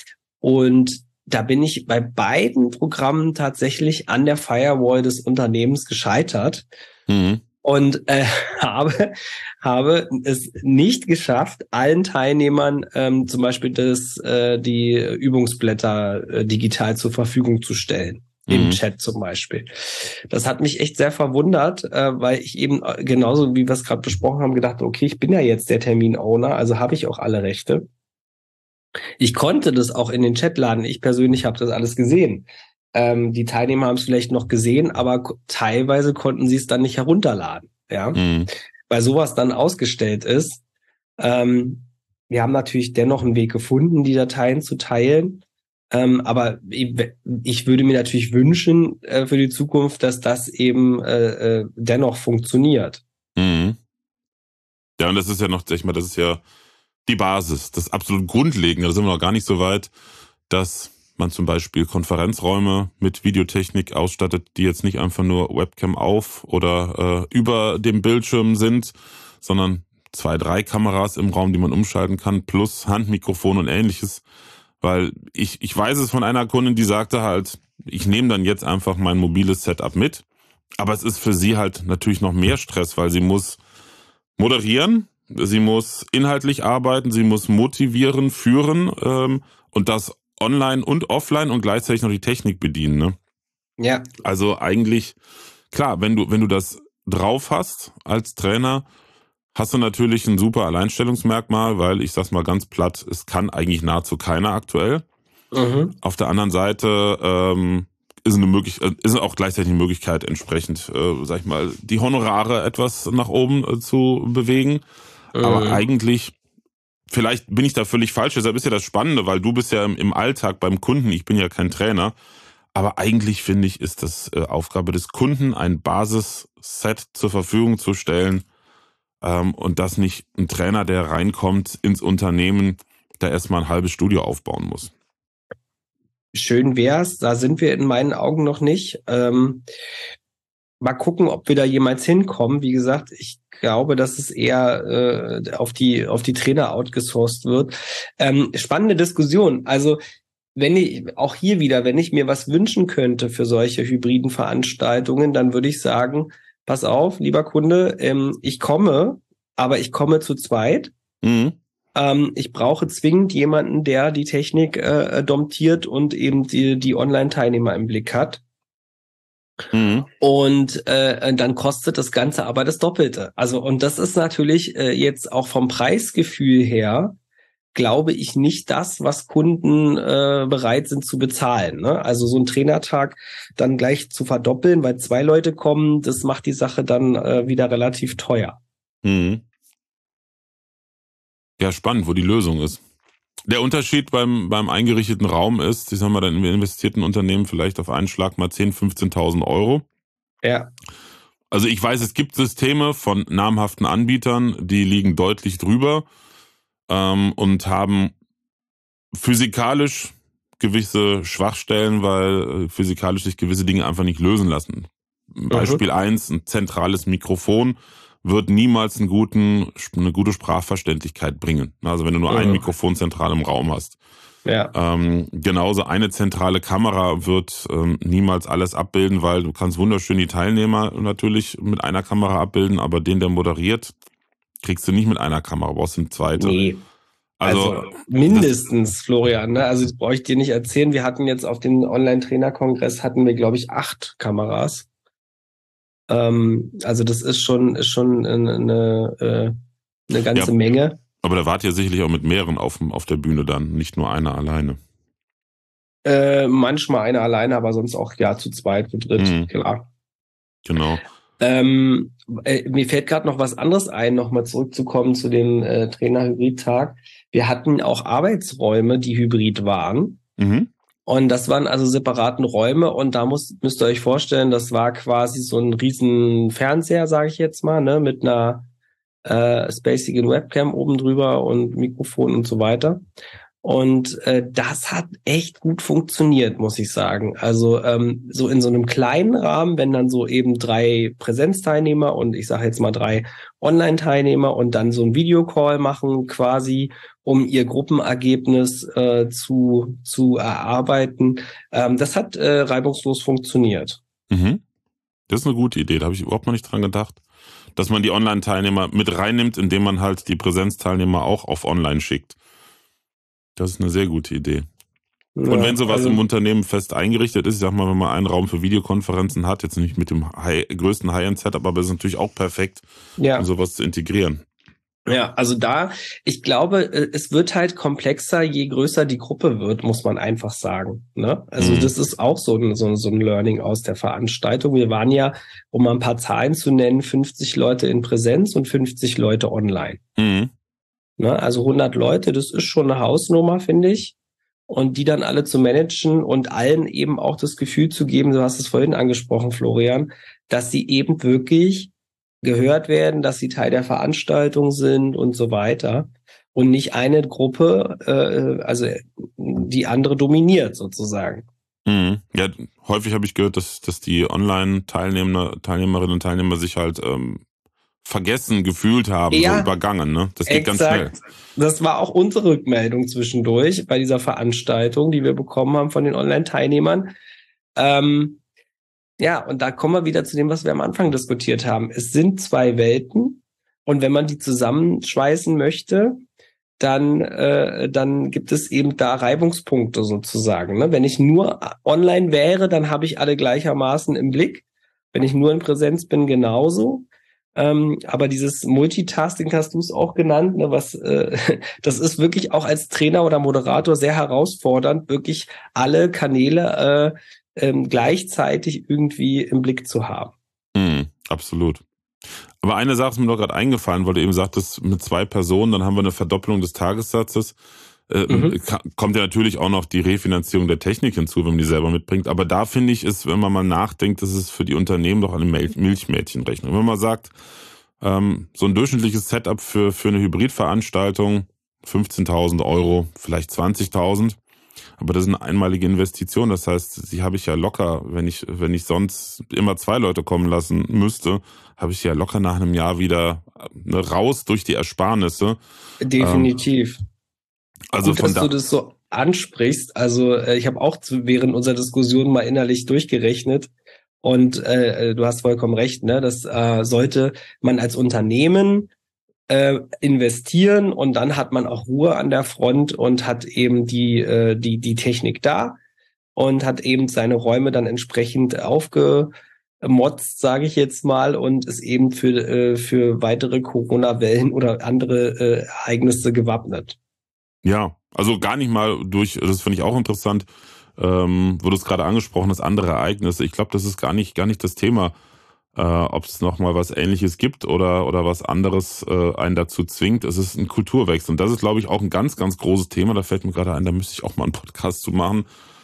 Und da bin ich bei beiden Programmen tatsächlich an der Firewall des Unternehmens gescheitert. Mhm. Und äh, habe, habe es nicht geschafft, allen Teilnehmern ähm, zum Beispiel das, äh, die Übungsblätter äh, digital zur Verfügung zu stellen. Mhm. Im Chat zum Beispiel. Das hat mich echt sehr verwundert, äh, weil ich eben genauso wie wir es gerade besprochen haben, gedacht, okay, ich bin ja jetzt der Termin-Owner, also habe ich auch alle Rechte. Ich konnte das auch in den Chat laden. Ich persönlich habe das alles gesehen. Ähm, die Teilnehmer haben es vielleicht noch gesehen, aber k- teilweise konnten sie es dann nicht herunterladen, ja, mhm. weil sowas dann ausgestellt ist. Ähm, wir haben natürlich dennoch einen Weg gefunden, die Dateien zu teilen, ähm, aber ich, ich würde mir natürlich wünschen äh, für die Zukunft, dass das eben äh, äh, dennoch funktioniert. Mhm. Ja, und das ist ja noch, sag ich mal, das ist ja die Basis, das absolut Grundlegende. Da sind wir noch gar nicht so weit, dass man zum Beispiel Konferenzräume mit Videotechnik ausstattet, die jetzt nicht einfach nur Webcam auf oder äh, über dem Bildschirm sind, sondern zwei, drei Kameras im Raum, die man umschalten kann, plus Handmikrofon und ähnliches. Weil ich, ich weiß es von einer Kundin, die sagte halt, ich nehme dann jetzt einfach mein mobiles Setup mit. Aber es ist für sie halt natürlich noch mehr Stress, weil sie muss moderieren, sie muss inhaltlich arbeiten, sie muss motivieren, führen ähm, und das online und offline und gleichzeitig noch die Technik bedienen, ne? Ja. Also eigentlich, klar, wenn du, wenn du das drauf hast als Trainer, hast du natürlich ein super Alleinstellungsmerkmal, weil ich sag's mal ganz platt, es kann eigentlich nahezu keiner aktuell. Mhm. Auf der anderen Seite ähm, ist eine Möglichkeit, ist auch gleichzeitig eine Möglichkeit, entsprechend, äh, sag ich mal, die Honorare etwas nach oben äh, zu bewegen. Mhm. Aber eigentlich, vielleicht bin ich da völlig falsch, deshalb ist ja das Spannende, weil du bist ja im, im Alltag beim Kunden, ich bin ja kein Trainer. Aber eigentlich, finde ich, ist das äh, Aufgabe des Kunden, ein Basisset zur Verfügung zu stellen, ähm, und dass nicht ein Trainer, der reinkommt ins Unternehmen, da erstmal ein halbes Studio aufbauen muss. Schön wär's, da sind wir in meinen Augen noch nicht. Ähm, mal gucken, ob wir da jemals hinkommen. Wie gesagt, ich glaube, dass es eher äh, auf die auf die Trainer outgesourced wird. Ähm, spannende Diskussion. Also wenn ich auch hier wieder, wenn ich mir was wünschen könnte für solche hybriden Veranstaltungen, dann würde ich sagen, pass auf, lieber Kunde, ähm, ich komme, aber ich komme zu zweit. Mhm. Ähm, ich brauche zwingend jemanden, der die Technik äh, domptiert und eben die, die Online-Teilnehmer im Blick hat. Mhm. Und äh, dann kostet das Ganze aber das Doppelte. Also und das ist natürlich äh, jetzt auch vom Preisgefühl her, glaube ich, nicht das, was Kunden äh, bereit sind zu bezahlen. Ne? Also so ein Trainertag dann gleich zu verdoppeln, weil zwei Leute kommen, das macht die Sache dann äh, wieder relativ teuer. Mhm. Ja, spannend, wo die Lösung ist. Der Unterschied beim beim eingerichteten Raum ist, ich sag mal, dann investierten Unternehmen vielleicht auf einen Schlag mal zehntausend, fünfzehntausend Euro. Ja. Also ich weiß, es gibt Systeme von namhaften Anbietern, die liegen deutlich drüber ähm, und haben physikalisch gewisse Schwachstellen, weil äh, physikalisch sich gewisse Dinge einfach nicht lösen lassen. Beispiel eins, ein zentrales Mikrofon wird niemals einen guten, eine gute Sprachverständlichkeit bringen. Also wenn du nur ein Mikrofon zentral im Raum hast. Ja. Ähm, genauso eine zentrale Kamera wird ähm, niemals alles abbilden, weil du kannst wunderschön die Teilnehmer natürlich mit einer Kamera abbilden, aber den, der moderiert, kriegst du nicht mit einer Kamera, brauchst du eine zweite. Nee. Also, also mindestens, Florian, ne? Also das brauche ich dir nicht erzählen. Wir hatten jetzt auf dem Online-Trainer-Kongress hatten wir, glaube ich, acht Kameras. Ähm, also das ist schon, ist schon eine, eine, eine ganze ja, Menge. Aber da wart ihr sicherlich auch mit mehreren auf, auf der Bühne dann, nicht nur einer alleine. Äh, manchmal einer alleine, aber sonst auch ja zu zweit, zu dritt, Mhm. klar. Genau. Ähm, äh, mir fällt gerade noch was anderes ein, nochmal zurückzukommen zu dem äh, Trainer-Hybrid-Tag. Wir hatten auch Arbeitsräume, die hybrid waren. Mhm. Und das waren also separaten Räume und da muss, müsst ihr euch vorstellen, das war quasi so ein riesen Fernseher, sage ich jetzt mal, ne, mit einer äh, spacigen Webcam oben drüber und Mikrofon und so weiter. Und äh, das hat echt gut funktioniert, muss ich sagen. Also ähm, so in so einem kleinen Rahmen, wenn dann so eben drei Präsenzteilnehmer und ich sage jetzt mal drei Online-Teilnehmer und dann so ein Videocall machen quasi, um ihr Gruppenergebnis äh, zu zu erarbeiten. Ähm, das hat äh, reibungslos funktioniert. Mhm. Das ist eine gute Idee, da habe ich überhaupt noch nicht dran gedacht. Dass man die Online-Teilnehmer mit reinnimmt, indem man halt die Präsenzteilnehmer auch auf Online schickt. Das ist eine sehr gute Idee. Ja, und wenn sowas also, im Unternehmen fest eingerichtet ist, ich sag mal, wenn man einen Raum für Videokonferenzen hat, jetzt nicht mit dem High, größten High-End-Setup, aber es ist natürlich auch perfekt, ja. um sowas zu integrieren. Ja, also da, ich glaube, es wird halt komplexer, je größer die Gruppe wird, muss man einfach sagen. Ne? Also mhm. das ist auch so ein, so, so ein Learning aus der Veranstaltung. Wir waren ja, um mal ein paar Zahlen zu nennen, fünfzig Leute in Präsenz und fünfzig Leute online. Mhm. Ne? Also hundert Leute, das ist schon eine Hausnummer, finde ich. Und die dann alle zu managen und allen eben auch das Gefühl zu geben, du hast es vorhin angesprochen, Florian, dass sie eben wirklich gehört werden, dass sie Teil der Veranstaltung sind und so weiter. Und nicht eine Gruppe, äh, also die andere dominiert sozusagen. Mhm. Ja, häufig habe ich gehört, dass, dass die Online-Teilnehmer, Teilnehmerinnen und Teilnehmer sich halt ähm, vergessen gefühlt haben, ja, so übergangen, ne? Das geht exakt. Ganz schnell. Das war auch unsere Rückmeldung zwischendurch bei dieser Veranstaltung, die wir bekommen haben von den Online-Teilnehmern. Ähm, ja, und da kommen wir wieder zu dem, was wir am Anfang diskutiert haben. Es sind zwei Welten und wenn man die zusammenschweißen möchte, dann äh, dann gibt es eben da Reibungspunkte sozusagen. Ne? Wenn ich nur online wäre, dann habe ich alle gleichermaßen im Blick. Wenn ich nur in Präsenz bin, genauso. Ähm, aber dieses Multitasking hast du es auch genannt, ne, was äh, das ist wirklich auch als Trainer oder Moderator sehr herausfordernd, wirklich alle Kanäle äh, ähm, gleichzeitig irgendwie im Blick zu haben. Mm, absolut. Aber eine Sache ist mir noch gerade eingefallen, weil du eben sagtest, mit zwei Personen, dann haben wir eine Verdoppelung des Tagessatzes. Äh, mhm. Kommt ja natürlich auch noch die Refinanzierung der Technik hinzu, wenn man die selber mitbringt. Aber da finde ich, ist, wenn man mal nachdenkt, das ist für die Unternehmen doch eine Milchmädchenrechnung. Wenn man sagt, ähm, so ein durchschnittliches Setup für, für eine Hybridveranstaltung, fünfzehntausend Euro, vielleicht zwanzigtausend. Aber das ist eine einmalige Investition. Das heißt, die habe ich ja locker, wenn ich, wenn ich sonst immer zwei Leute kommen lassen müsste, habe ich ja locker nach einem Jahr wieder ne, raus durch die Ersparnisse. Definitiv. Ähm, also Gut, von dass da du das so ansprichst. Also äh, ich habe auch zu, während unserer Diskussion mal innerlich durchgerechnet. Und äh, du hast vollkommen recht, ne? Das äh, sollte man als Unternehmen äh, investieren und dann hat man auch Ruhe an der Front und hat eben die äh, die die Technik da und hat eben seine Räume dann entsprechend aufgemotzt, sage ich jetzt mal, und ist eben für äh, für weitere Corona-Wellen oder andere äh, Ereignisse gewappnet. Ja, also gar nicht mal durch, das finde ich auch interessant, ähm, wo du es gerade angesprochen hast, andere Ereignisse. Ich glaube, das ist gar nicht gar nicht das Thema, äh, ob es nochmal was Ähnliches gibt oder oder was anderes äh, einen dazu zwingt. Es ist ein Kulturwechsel. Und das ist, glaube ich, auch ein ganz, ganz großes Thema. Da fällt mir gerade ein, da müsste ich auch mal einen Podcast zu machen.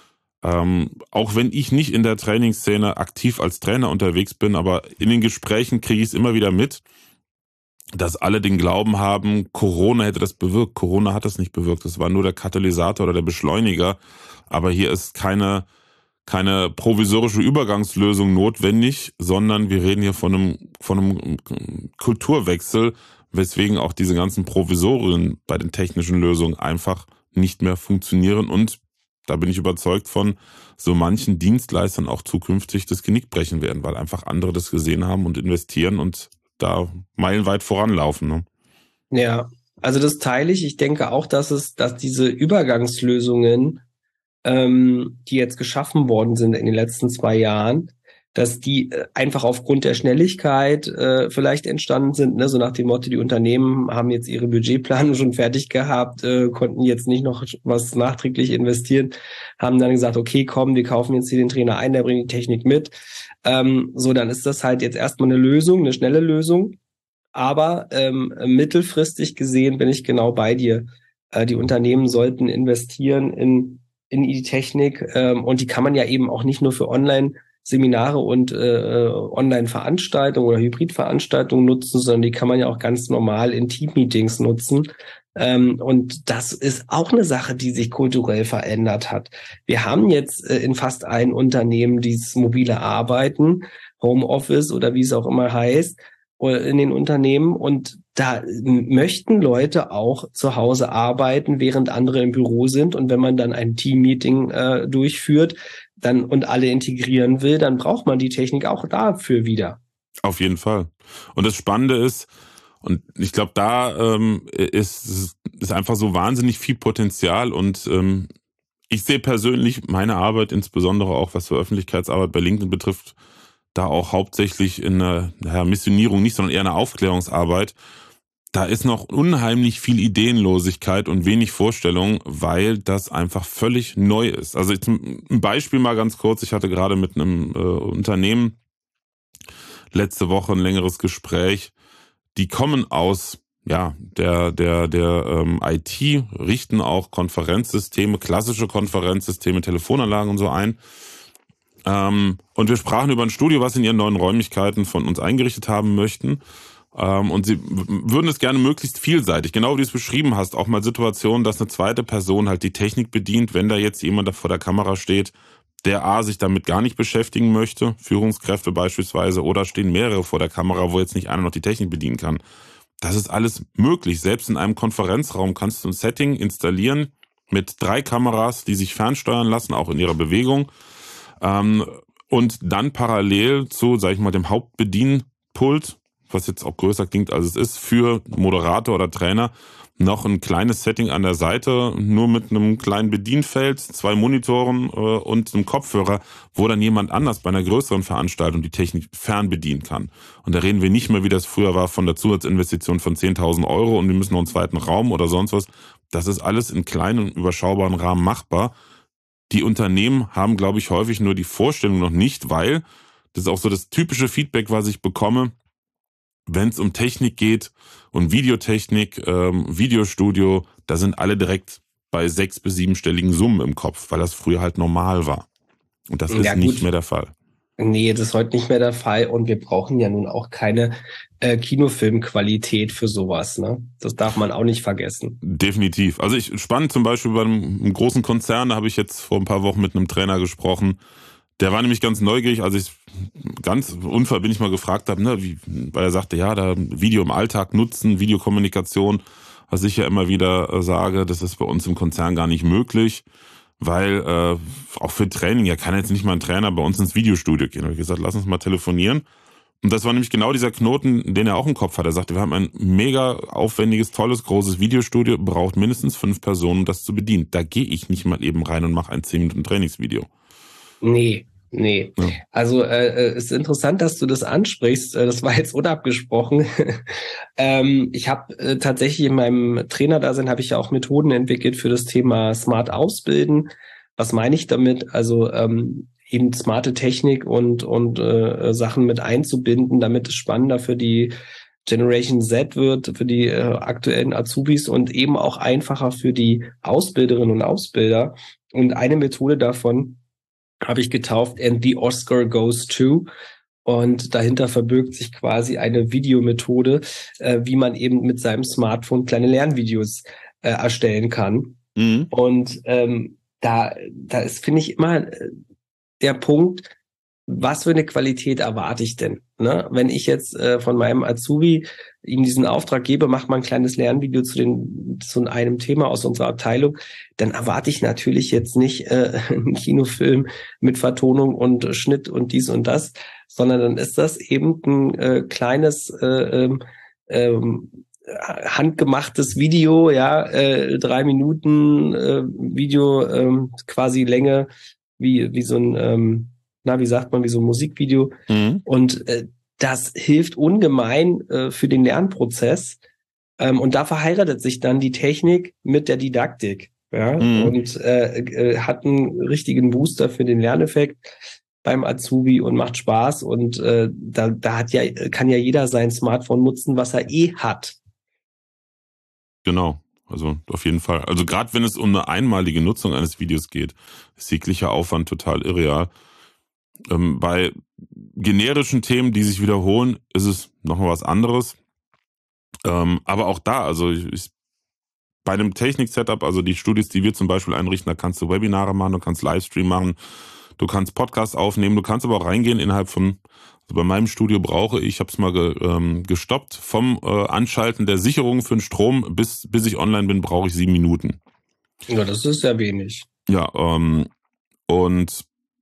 Ähm, auch wenn ich nicht in der Trainingsszene aktiv als Trainer unterwegs bin, aber in den Gesprächen kriege ich es immer wieder mit, dass alle den Glauben haben, Corona hätte das bewirkt. Corona hat das nicht bewirkt. Das war nur der Katalysator oder der Beschleuniger. Aber hier ist keine, keine provisorische Übergangslösung notwendig, sondern wir reden hier von einem, von einem Kulturwechsel, weswegen auch diese ganzen Provisorien bei den technischen Lösungen einfach nicht mehr funktionieren und da bin ich überzeugt von, so manchen Dienstleistern auch zukünftig das Genick brechen werden, weil einfach andere das gesehen haben und investieren und da meilenweit voranlaufen. Ne? Ja, also das teile ich. Ich denke auch, dass es, dass diese Übergangslösungen, ähm, die jetzt geschaffen worden sind in den letzten zwei Jahren, dass die einfach aufgrund der Schnelligkeit äh, vielleicht entstanden sind, ne? So nach dem Motto, die Unternehmen haben jetzt ihre Budgetplanung schon fertig gehabt, äh, konnten jetzt nicht noch was nachträglich investieren, haben dann gesagt, okay, komm, wir kaufen jetzt hier den Trainer ein, der bringt die Technik mit. Ähm, so, dann ist das halt jetzt erstmal eine Lösung, eine schnelle Lösung. Aber ähm, mittelfristig gesehen bin ich genau bei dir. Äh, die Unternehmen sollten investieren in, in die Technik ähm, und die kann man ja eben auch nicht nur für Online Seminare und äh, Online-Veranstaltungen oder Hybrid-Veranstaltungen nutzen, sondern die kann man ja auch ganz normal in Team-Meetings nutzen. Ähm, und das ist auch eine Sache, die sich kulturell verändert hat. Wir haben jetzt äh, in fast allen Unternehmen dieses mobile Arbeiten, Homeoffice oder wie es auch immer heißt, in den Unternehmen. Und da möchten Leute auch zu Hause arbeiten, während andere im Büro sind. Und wenn man dann ein Team-Meeting äh, durchführt, dann und alle integrieren will, dann braucht man die Technik auch dafür wieder. Auf jeden Fall. Und das Spannende ist, und ich glaube, da ähm, ist, ist einfach so wahnsinnig viel Potenzial und ähm, ich sehe persönlich meine Arbeit, insbesondere auch was für Öffentlichkeitsarbeit bei LinkedIn betrifft, da auch hauptsächlich in einer naja, Missionierung nicht, sondern eher eine Aufklärungsarbeit. Da ist noch unheimlich viel Ideenlosigkeit und wenig Vorstellung, weil das einfach völlig neu ist. Also jetzt ein Beispiel mal ganz kurz. Ich hatte gerade mit einem äh, Unternehmen letzte Woche ein längeres Gespräch. Die kommen aus ja der der der ähm, I T, richten auch Konferenzsysteme, klassische Konferenzsysteme, Telefonanlagen und so ein. Ähm, und wir sprachen über ein Studio, was sie in ihren neuen Räumlichkeiten von uns eingerichtet haben möchten. Ähm, und sie würden es gerne möglichst vielseitig, genau wie du es beschrieben hast, auch mal Situationen, dass eine zweite Person halt die Technik bedient, wenn da jetzt jemand da vor der Kamera steht, der A, sich damit gar nicht beschäftigen möchte, Führungskräfte beispielsweise, oder stehen mehrere vor der Kamera, wo jetzt nicht einer noch die Technik bedienen kann. Das ist alles möglich. Selbst in einem Konferenzraum kannst du ein Setting installieren mit drei Kameras, die sich fernsteuern lassen, auch in ihrer Bewegung. Ähm, und dann parallel zu, sag ich mal, dem Hauptbedienpult, was jetzt auch größer klingt, als es ist, für Moderator oder Trainer, noch ein kleines Setting an der Seite, nur mit einem kleinen Bedienfeld, zwei Monitoren äh, und einem Kopfhörer, wo dann jemand anders bei einer größeren Veranstaltung die Technik fernbedienen kann. Und da reden wir nicht mehr, wie das früher war, von der Zusatzinvestition von zehntausend Euro und wir müssen noch einen zweiten Raum oder sonst was. Das ist alles in kleinen, überschaubaren Rahmen machbar. Die Unternehmen haben, glaube ich, häufig nur die Vorstellung noch nicht, weil das ist auch so das typische Feedback, was ich bekomme, wenn es um Technik geht und Videotechnik, ähm, Videostudio, da sind alle direkt bei sechs- bis siebenstelligen Summen im Kopf, weil das früher halt normal war. Und das ist ja, nicht mehr der Fall. Nee, das ist heute nicht mehr der Fall und wir brauchen ja nun auch keine äh, Kinofilmqualität für sowas, ne? Das darf man auch nicht vergessen. Definitiv. Also ich spannend zum Beispiel bei einem, einem großen Konzern, da habe ich jetzt vor ein paar Wochen mit einem Trainer gesprochen. Der war nämlich ganz neugierig, als ich ganz unverbindlich mal gefragt habe, ne, wie, weil er sagte, ja, da Video im Alltag nutzen, Videokommunikation, was ich ja immer wieder äh, sage, das ist bei uns im Konzern gar nicht möglich, weil äh, auch für Training, ja kann jetzt nicht mal ein Trainer bei uns ins Videostudio gehen. Da habe ich gesagt, lass uns mal telefonieren. Und das war nämlich genau dieser Knoten, den er auch im Kopf hat. Er sagte, wir haben ein mega aufwendiges, tolles, großes Videostudio, braucht mindestens fünf Personen, um das zu bedienen. Da gehe ich nicht mal eben rein und mache ein zehn Minuten Trainingsvideo. Nee, nee. Ja. Also äh, es ist interessant, dass du das ansprichst. Das war jetzt unabgesprochen. ähm, ich habe äh, tatsächlich in meinem Trainerdasein habe ich ja auch Methoden entwickelt für das Thema Smart Ausbilden. Was meine ich damit? Also ähm, eben smarte Technik und und äh, Sachen mit einzubinden, damit es spannender für die Generation Z wird, für die äh, aktuellen Azubis und eben auch einfacher für die Ausbilderinnen und Ausbilder. Und eine Methode davon habe ich getauft, and the Oscar goes to. Und dahinter verbirgt sich quasi eine Videomethode, äh, wie man eben mit seinem Smartphone kleine Lernvideos äh, erstellen kann. Mhm. Und ähm, da, da ist, finde ich, immer der Punkt, was für eine Qualität erwarte ich denn? Ne? Wenn ich jetzt äh, von meinem Azubi ihm diesen Auftrag gebe, mach mal ein kleines Lernvideo zu den zu einem Thema aus unserer Abteilung, dann erwarte ich natürlich jetzt nicht äh, einen Kinofilm mit Vertonung und Schnitt und dies und das, sondern dann ist das eben ein äh, kleines äh, ähm, ähm, handgemachtes Video, ja, äh, drei Minuten äh, Video, äh, quasi Länge, wie wie so ein ähm, na, wie sagt man, wie so ein Musikvideo. Mhm. Und äh, das hilft ungemein äh, für den Lernprozess. Ähm, und da verheiratet sich dann die Technik mit der Didaktik. Ja, mhm. und äh, äh, hat einen richtigen Booster für den Lerneffekt beim Azubi und macht Spaß. Und äh, da, da hat ja, kann ja jeder sein Smartphone nutzen, was er eh hat. Genau. Also auf jeden Fall. Also gerade wenn es um eine einmalige Nutzung eines Videos geht, ist jeglicher Aufwand total irreal. Ähm, bei generischen Themen, die sich wiederholen, ist es nochmal was anderes. Ähm, aber auch da, also ich, ich, bei einem Technik-Setup, also die Studios, die wir zum Beispiel einrichten, da kannst du Webinare machen, du kannst Livestream machen, du kannst Podcasts aufnehmen, du kannst aber auch reingehen innerhalb von, also bei meinem Studio brauche ich, ich habe es mal ge, ähm, gestoppt, vom äh, Anschalten der Sicherung für den Strom bis, bis ich online bin, brauche ich sieben Minuten. Ja, das ist sehr wenig. Ja, ähm, und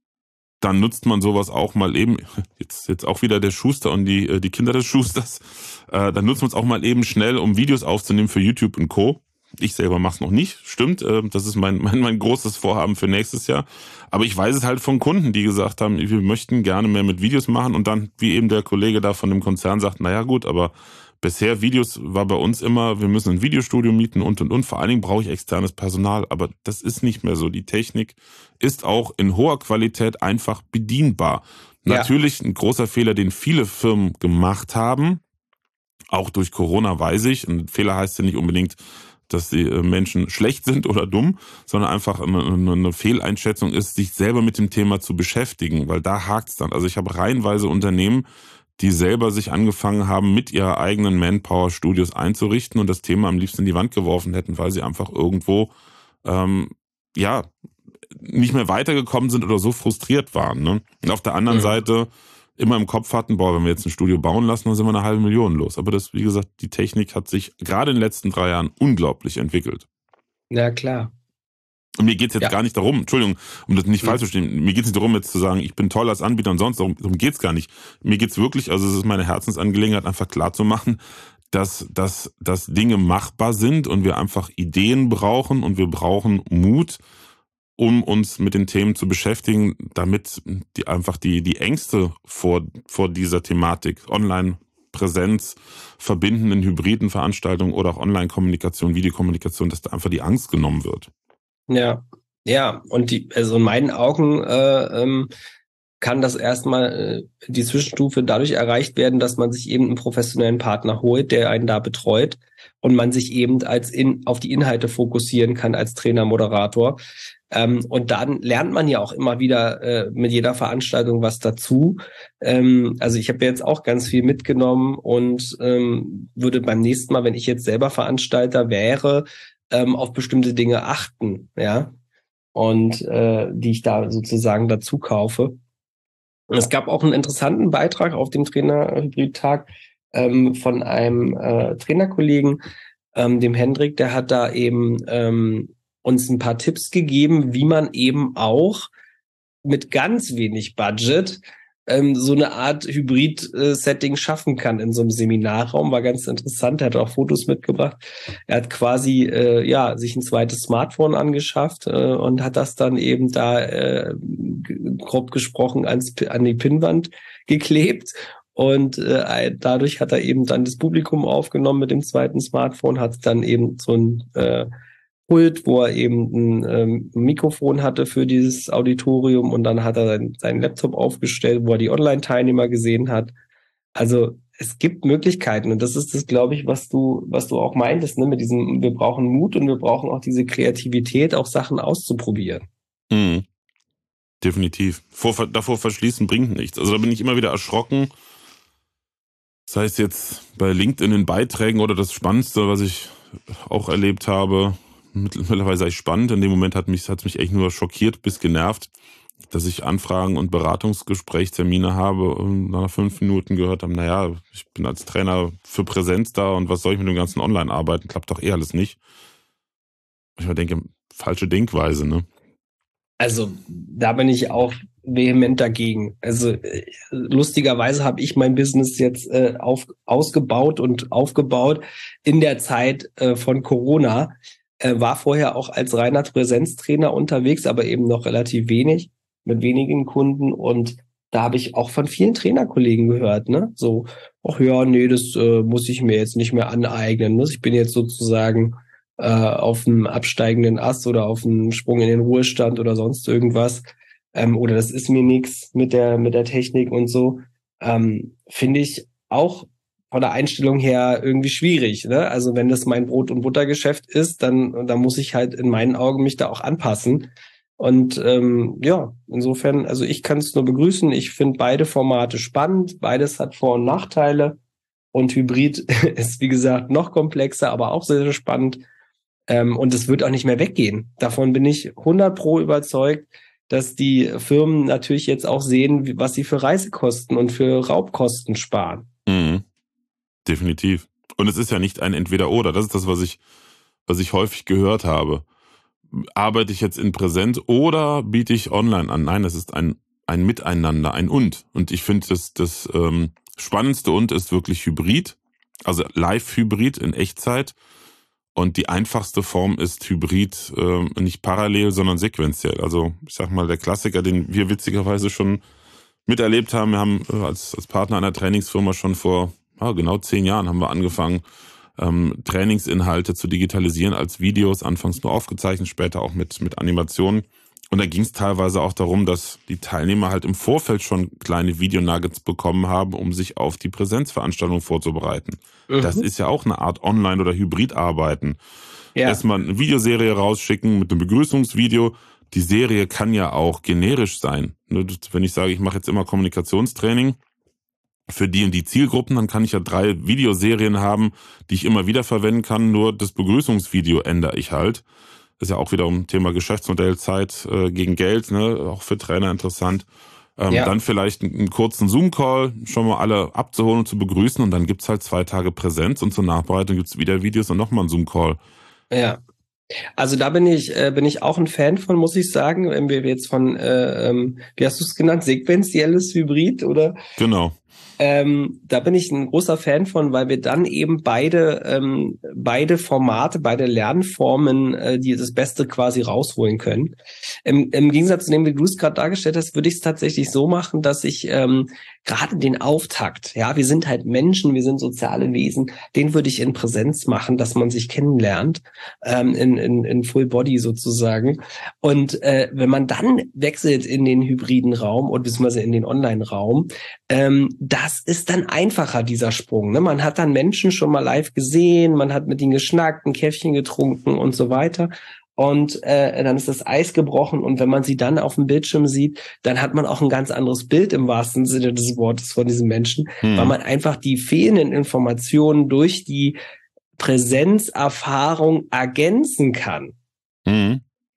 dann nutzt man sowas auch mal eben, jetzt jetzt auch wieder der Schuster und die die Kinder des Schusters, äh, dann nutzt man es auch mal eben schnell, um Videos aufzunehmen für YouTube und Co. Ich selber mache es noch nicht, stimmt, äh, das ist mein, mein mein großes Vorhaben für nächstes Jahr. Aber ich weiß es halt von Kunden, die gesagt haben, wir möchten gerne mehr mit Videos machen und dann, wie eben der Kollege da von dem Konzern sagt, naja gut, aber bisher Videos war bei uns immer, wir müssen ein Videostudio mieten und und und. Vor allen Dingen brauche ich externes Personal, aber das ist nicht mehr so. Die Technik ist auch in hoher Qualität einfach bedienbar. Ja. Natürlich ein großer Fehler, den viele Firmen gemacht haben, auch durch Corona weiß ich. Ein Fehler heißt ja nicht unbedingt, dass die Menschen schlecht sind oder dumm, sondern einfach eine, eine Fehleinschätzung ist, sich selber mit dem Thema zu beschäftigen, weil da hakt's dann. Also ich habe reihenweise Unternehmen, die selber sich angefangen haben, mit ihrer eigenen Manpower-Studios einzurichten und das Thema am liebsten in die Wand geworfen hätten, weil sie einfach irgendwo ähm, ja nicht mehr weitergekommen sind oder so frustriert waren. Ne? Und auf der anderen mhm. Seite immer im Kopf hatten, boah, wenn wir jetzt ein Studio bauen lassen, dann sind wir eine halbe Million los. Aber das, wie gesagt, die Technik hat sich gerade in den letzten drei Jahren unglaublich entwickelt. Ja, klar. Und mir geht's jetzt ja. gar nicht darum, Entschuldigung, um das nicht mhm. falsch zu verstehen, mir geht's nicht darum, jetzt zu sagen, ich bin toll als Anbieter und sonst, darum, darum geht's gar nicht. Mir geht's wirklich, also es ist meine Herzensangelegenheit, einfach klar zu machen, dass, dass, dass Dinge machbar sind und wir einfach Ideen brauchen und wir brauchen Mut, um uns mit den Themen zu beschäftigen, damit die einfach die, die Ängste vor, vor dieser Thematik, Online-Präsenz, verbindenden hybriden Veranstaltungen oder auch Online-Kommunikation, Videokommunikation, dass da einfach die Angst genommen wird. Ja, ja, und die, also in meinen Augen äh, ähm, kann das erstmal äh, die Zwischenstufe dadurch erreicht werden, dass man sich eben einen professionellen Partner holt, der einen da betreut und man sich eben als in auf die Inhalte fokussieren kann als Trainer, Moderator. Ähm, und dann lernt man ja auch immer wieder äh, mit jeder Veranstaltung was dazu. Ähm, also ich habe jetzt auch ganz viel mitgenommen und ähm, würde beim nächsten Mal, wenn ich jetzt selber Veranstalter wäre, ähm, auf bestimmte Dinge achten, ja, und äh, die ich da sozusagen dazu kaufe. Und es gab auch einen interessanten Beitrag auf dem Trainer-Hybrid-Tag ähm, von einem äh, Trainerkollegen, ähm, dem Hendrik, der hat da eben ähm, uns ein paar Tipps gegeben, wie man eben auch mit ganz wenig Budget ähm, so eine Art Hybrid-Setting schaffen kann in so einem Seminarraum. War ganz interessant, er hat auch Fotos mitgebracht. Er hat quasi äh, ja sich ein zweites Smartphone angeschafft äh, und hat das dann eben da äh, grob gesprochen ans, an die Pinnwand geklebt. Und äh, dadurch hat er eben dann das Publikum aufgenommen mit dem zweiten Smartphone, hat dann eben so ein äh, Pult, wo er eben ein ähm, Mikrofon hatte für dieses Auditorium und dann hat er seinen, seinen Laptop aufgestellt, wo er die Online-Teilnehmer gesehen hat. Also es gibt Möglichkeiten und das ist das, glaube ich, was du was du auch meintest, ne, mit diesem, wir brauchen Mut und wir brauchen auch diese Kreativität, auch Sachen auszuprobieren. Mhm. Definitiv. Vor, davor verschließen bringt nichts. Also da bin ich immer wieder erschrocken. Das heißt jetzt bei LinkedIn in Beiträgen oder das Spannendste, was ich auch erlebt habe, mittlerweile sei ich spannend. In dem Moment hat mich, hat mich echt nur schockiert bis genervt. dass ich Anfragen und Beratungsgesprächstermine habe und nach fünf Minuten gehört haben, naja, ich bin als Trainer für Präsenz da und was soll ich mit dem ganzen Online-Arbeiten? Klappt doch eh alles nicht. Ich mir denke, falsche Denkweise, ne? Also da bin ich auch vehement dagegen. Also lustigerweise habe ich mein Business jetzt äh, auf, ausgebaut und aufgebaut in der Zeit äh, von Corona. Äh, war vorher auch als reiner Präsenztrainer unterwegs, aber eben noch relativ wenig, mit wenigen Kunden. Und da habe ich auch von vielen Trainerkollegen gehört, ne? So, ach ja, nee, das äh, muss ich mir jetzt nicht mehr aneignen. Ne? Ich bin jetzt sozusagen äh, auf einem absteigenden Ast oder auf einem Sprung in den Ruhestand oder sonst irgendwas. Ähm, oder das ist mir nichts mit der, mit der Technik und so. Ähm, finde ich auch von der Einstellung her irgendwie schwierig, ne? Also wenn das mein Brot- und Buttergeschäft ist, dann, dann muss ich halt in meinen Augen mich da auch anpassen. Und ähm, ja, insofern, also ich kann es nur begrüßen. Ich finde beide Formate spannend. Beides hat Vor- und Nachteile. Und Hybrid ist, wie gesagt, noch komplexer, aber auch sehr, sehr spannend. Ähm, und es wird auch nicht mehr weggehen. Davon bin ich hundert pro überzeugt, dass die Firmen natürlich jetzt auch sehen, was sie für Reisekosten und für Raubkosten sparen. Mhm. Definitiv. Und es ist ja nicht ein Entweder-Oder. Das ist das, was ich, was ich häufig gehört habe. Arbeite ich jetzt in Präsenz oder biete ich online an? Nein, es ist ein, ein Miteinander, ein Und. Und ich finde, das, das ähm, spannendste Und ist wirklich Hybrid, also Live-Hybrid in Echtzeit. Und die einfachste Form ist Hybrid, äh, nicht parallel, sondern sequenziell. Also ich sag mal, der Klassiker, den wir witzigerweise schon miterlebt haben. Wir haben äh, als, als Partner einer Trainingsfirma schon vor ja, genau zehn Jahren haben wir angefangen, ähm, Trainingsinhalte zu digitalisieren als Videos, anfangs nur aufgezeichnet, später auch mit, mit Animationen. Und da ging es teilweise auch darum, dass die Teilnehmer halt im Vorfeld schon kleine Videonuggets bekommen haben, um sich auf die Präsenzveranstaltung vorzubereiten. Mhm. Das ist ja auch eine Art Online- oder Hybrid-Arbeiten. Ja. Erstmal eine Videoserie rausschicken mit einem Begrüßungsvideo. Die Serie kann ja auch generisch sein. Wenn ich sage, ich mache jetzt immer Kommunikationstraining für die und die Zielgruppen, dann kann ich ja drei Videoserien haben, die ich immer wieder verwenden kann, nur das Begrüßungsvideo ändere ich halt. Das ist ja auch wiederum Thema Geschäftsmodell, Zeit äh, gegen Geld, ne? Auch für Trainer interessant. Ähm, ja. Dann vielleicht einen, einen kurzen Zoom-Call, schon mal alle abzuholen und zu begrüßen und dann gibt's halt zwei Tage Präsenz und zur Nachbereitung gibt's wieder Videos und nochmal einen Zoom-Call. Ja. Also da bin ich äh, bin ich auch ein Fan von, muss ich sagen, wenn wir jetzt von, äh, ähm, wie hast du es genannt, sequenzielles Hybrid, oder? Genau. Ähm, da bin ich ein großer Fan von, weil wir dann eben beide ähm, beide Formate, beide Lernformen, äh, die das Beste quasi rausholen können. Im, im Gegensatz zu dem, wie du es gerade dargestellt hast, würde ich es tatsächlich so machen, dass ich ähm, gerade den Auftakt, ja, wir sind halt Menschen, wir sind soziale Wesen, den würde ich in Präsenz machen, dass man sich kennenlernt, ähm, in, in, in Full Body sozusagen. Und äh, wenn man dann wechselt in den hybriden Raum und beziehungsweise in den Online-Raum, ähm, das ist dann einfacher, dieser Sprung. Ne? Man hat dann Menschen schon mal live gesehen, man hat mit ihnen geschnackt, ein Käffchen getrunken und so weiter. Und äh, dann ist das Eis gebrochen und wenn man sie dann auf dem Bildschirm sieht, dann hat man auch ein ganz anderes Bild im wahrsten Sinne des Wortes von diesem Menschen, hm. weil man einfach die fehlenden Informationen durch die Präsenzerfahrung ergänzen kann. Hm.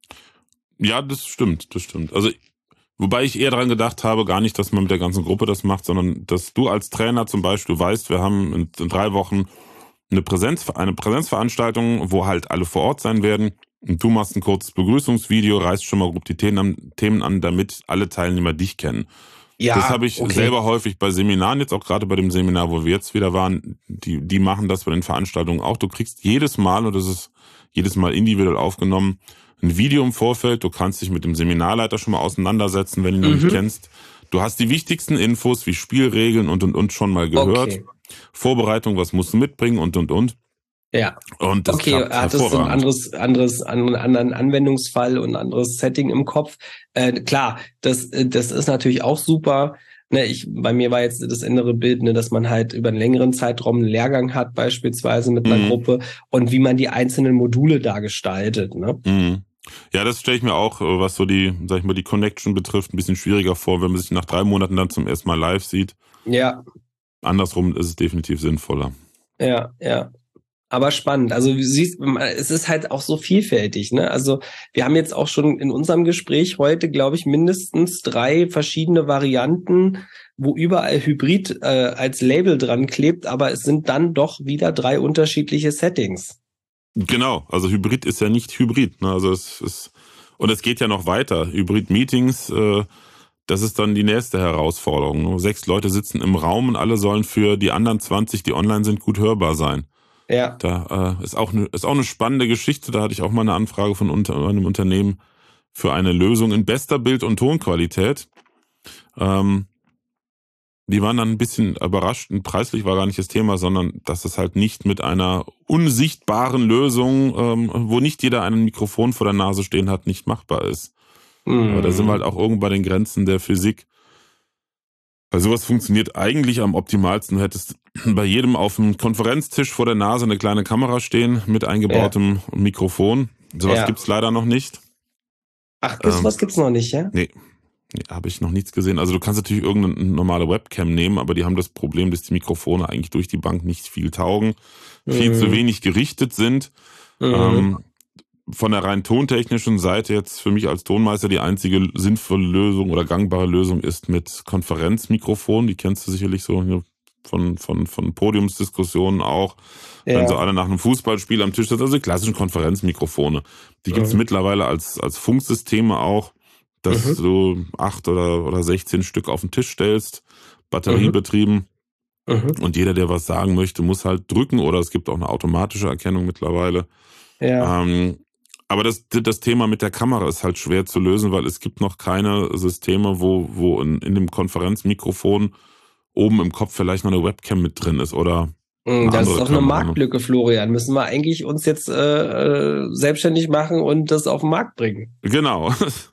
Ja, das stimmt, das stimmt. Also wobei ich eher daran gedacht habe, gar nicht, dass man mit der ganzen Gruppe das macht, sondern dass du als Trainer zum Beispiel weißt, wir haben in, in drei Wochen eine Präsenz, eine Präsenzveranstaltung, wo halt alle vor Ort sein werden. Und du machst ein kurzes Begrüßungsvideo, reißt schon mal grob die Themen an, Themen an, damit alle Teilnehmer dich kennen. Ja, das habe ich okay. selber häufig bei Seminaren, jetzt auch gerade bei dem Seminar, wo wir jetzt wieder waren, die, die machen das bei den Veranstaltungen auch. Du kriegst jedes Mal, und das ist jedes Mal individuell aufgenommen, ein Video im Vorfeld. Du kannst dich mit dem Seminarleiter schon mal auseinandersetzen, wenn du ihn mhm. noch nicht kennst. Du hast die wichtigsten Infos wie Spielregeln und und und schon mal gehört. Okay. Vorbereitung, was musst du mitbringen und und und. Ja. Und das okay, hattest du ein anderes, anderes, einen anderen Anwendungsfall und ein anderes Setting im Kopf? Äh, klar, das, das ist natürlich auch super. Ne, ich, bei mir war jetzt das innere Bild, ne, dass man halt über einen längeren Zeitraum einen Lehrgang hat, beispielsweise mit einer mhm. Gruppe und wie man die einzelnen Module da gestaltet. Ne? Mhm. Ja, das stelle ich mir auch, was so die, sag ich mal, die Connection betrifft, ein bisschen schwieriger vor, wenn man sich nach drei Monaten dann zum ersten Mal live sieht. Ja. Andersrum ist es definitiv sinnvoller. Ja, ja. Aber spannend. Also du siehst, es ist halt auch so vielfältig, ne? Also wir haben jetzt auch schon in unserem Gespräch heute, glaube ich, mindestens drei verschiedene Varianten, wo überall Hybrid äh, als Label dran klebt, aber es sind dann doch wieder drei unterschiedliche Settings. Genau, also Hybrid ist ja nicht Hybrid, ne? Also es ist, und es geht ja noch weiter. Hybrid-Meetings, äh, das ist dann die nächste Herausforderung. Ne? Sechs Leute sitzen im Raum und alle sollen für die anderen zwanzig, die online sind, gut hörbar sein. Ja. Da äh, ist auch eine ist auch eine spannende Geschichte. Da hatte ich auch mal eine Anfrage von unter, einem Unternehmen für eine Lösung in bester Bild- und Tonqualität. Ähm, die waren dann ein bisschen überrascht. Und preislich war gar nicht das Thema, sondern dass es halt nicht mit einer unsichtbaren Lösung, ähm, wo nicht jeder ein Mikrofon vor der Nase stehen hat, nicht machbar ist. Mm. Aber da sind wir halt auch irgendwo bei den Grenzen der Physik. Weil sowas funktioniert eigentlich am optimalsten. Du hättest bei jedem auf dem Konferenztisch vor der Nase eine kleine Kamera stehen mit eingebautem ja. Mikrofon. Sowas ja. gibt's leider noch nicht. Ach, ähm, sowas gibt's noch nicht, ja? Nee, nee habe ich noch nichts gesehen. Also du kannst natürlich irgendeine normale Webcam nehmen, aber die haben das Problem, dass die Mikrofone eigentlich durch die Bank nicht viel taugen, mhm. viel zu wenig gerichtet sind. Mhm. Ähm, von der rein tontechnischen Seite jetzt für mich als Tonmeister die einzige sinnvolle Lösung oder gangbare Lösung ist mit Konferenzmikrofon. Die kennst du sicherlich so von, von, von Podiumsdiskussionen auch. Ja. Wenn so alle nach einem Fußballspiel am Tisch sitzen, also die klassischen Konferenzmikrofone. Die gibt's mhm. mittlerweile als, als Funksysteme auch, dass mhm. du acht oder, oder sechzehn Stück auf den Tisch stellst, batteriebetrieben. Mhm. Und jeder, der was sagen möchte, muss halt drücken oder es gibt auch eine automatische Erkennung mittlerweile. Ja. Ähm, Aber das, das Thema mit der Kamera ist halt schwer zu lösen, weil es gibt noch keine Systeme, wo, wo in, in dem Konferenzmikrofon oben im Kopf vielleicht noch eine Webcam mit drin ist oder eine Das ist doch eine Kamera. Marktlücke, Florian. Müssen wir eigentlich uns jetzt äh, selbstständig machen und das auf den Markt bringen. Genau.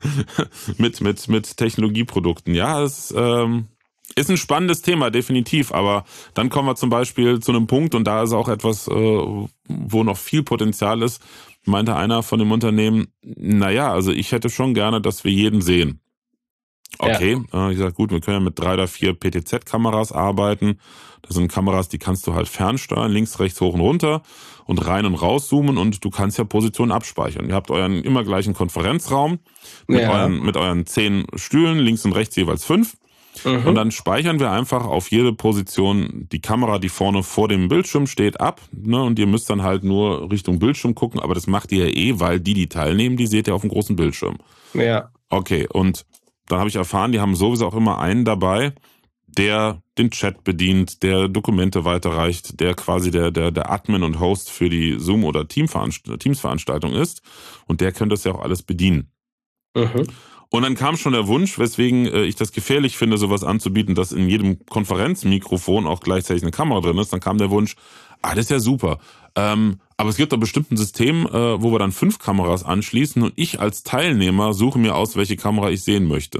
mit, mit, mit Technologieprodukten. Ja, es ähm, ist ein spannendes Thema, definitiv. Aber dann kommen wir zum Beispiel zu einem Punkt und da ist auch etwas, äh, wo noch viel Potenzial ist. Meinte einer von dem Unternehmen, naja, also ich hätte schon gerne, dass wir jeden sehen. Okay, ja. Ich sag gut, wir können ja mit drei oder vier P T Z-Kameras arbeiten. Das sind Kameras, die kannst du halt fernsteuern, links, rechts, hoch und runter und rein und rauszoomen und du kannst ja Positionen abspeichern. Ihr habt euren immer gleichen Konferenzraum mit, ja. euren, mit euren zehn Stühlen, links und rechts jeweils fünf. Mhm. Und dann speichern wir einfach auf jede Position die Kamera, die vorne vor dem Bildschirm steht, ab. Ne? Und ihr müsst dann halt nur Richtung Bildschirm gucken, aber das macht ihr ja eh, weil die, die teilnehmen, die seht ihr auf dem großen Bildschirm. Ja. Okay, und dann habe ich erfahren, die haben sowieso auch immer einen dabei, der den Chat bedient, der Dokumente weiterreicht, der quasi der, der, der Admin und Host für die Zoom- oder Teams-Veranstaltung ist. Und der könnte das ja auch alles bedienen. Mhm. Und dann kam schon der Wunsch, weswegen ich das gefährlich finde, sowas anzubieten, dass in jedem Konferenzmikrofon auch gleichzeitig eine Kamera drin ist. Dann kam der Wunsch, ah, das ist ja super. Ähm, aber es gibt da bestimmt ein System, äh, wo wir dann fünf Kameras anschließen und ich als Teilnehmer suche mir aus, welche Kamera ich sehen möchte.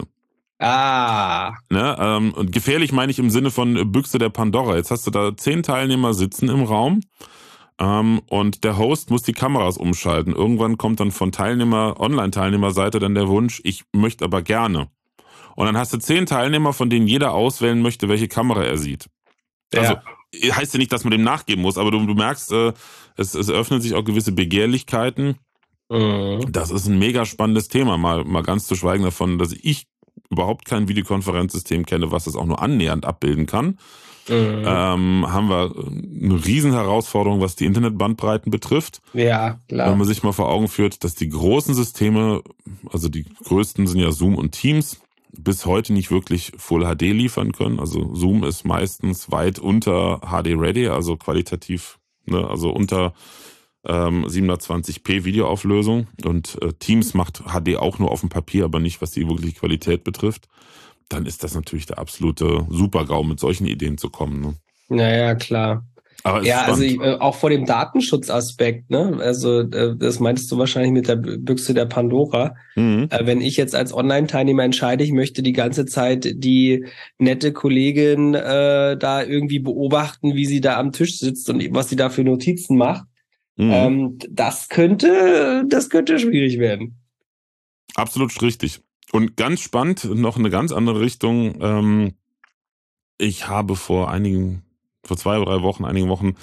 Ah. Ne, ähm, und gefährlich meine ich im Sinne von Büchse der Pandora. Jetzt hast du da zehn Teilnehmer sitzen im Raum. Ähm, und der Host muss die Kameras umschalten. Irgendwann kommt dann von Teilnehmer, Online-Teilnehmerseite dann der Wunsch, ich möchte aber gerne. Und dann hast du zehn Teilnehmer, von denen jeder auswählen möchte, welche Kamera er sieht. Ja. Also heißt ja nicht, dass man dem nachgeben muss, aber du, du merkst, äh, es, es öffnen sich auch gewisse Begehrlichkeiten. Mhm. Das ist ein mega spannendes Thema, mal, mal ganz zu schweigen davon, dass ich überhaupt kein Videokonferenzsystem kenne, was das auch nur annähernd abbilden kann. Mhm. Ähm, haben wir eine riesen Herausforderung, was die Internetbandbreiten betrifft. Ja, klar. Wenn man sich mal vor Augen führt, dass die großen Systeme, also die größten sind ja Zoom und Teams, bis heute nicht wirklich Full H D liefern können. Also Zoom ist meistens weit unter H D Ready, also qualitativ, ne, also unter ähm, siebenhundertzwanzig p Videoauflösung. Und äh, Teams macht H D auch nur auf dem Papier, aber nicht, was die wirkliche Qualität betrifft. Dann ist das natürlich der absolute Super-GAU, mit solchen Ideen zu kommen. Ne? Naja, klar. Aber ja, spannend. also ich, äh, auch vor dem Datenschutzaspekt, ne? Also äh, das meintest du wahrscheinlich mit der Büchse der Pandora. Mhm. Äh, wenn ich jetzt als Online-Teilnehmer entscheide, ich möchte die ganze Zeit die nette Kollegin äh, da irgendwie beobachten, wie sie da am Tisch sitzt und was sie da für Notizen macht, mhm. ähm, das könnte, das könnte schwierig werden. Absolut richtig. Und ganz spannend, noch eine ganz andere Richtung. Ähm, ich habe vor einigen, vor zwei oder drei Wochen, einigen Wochen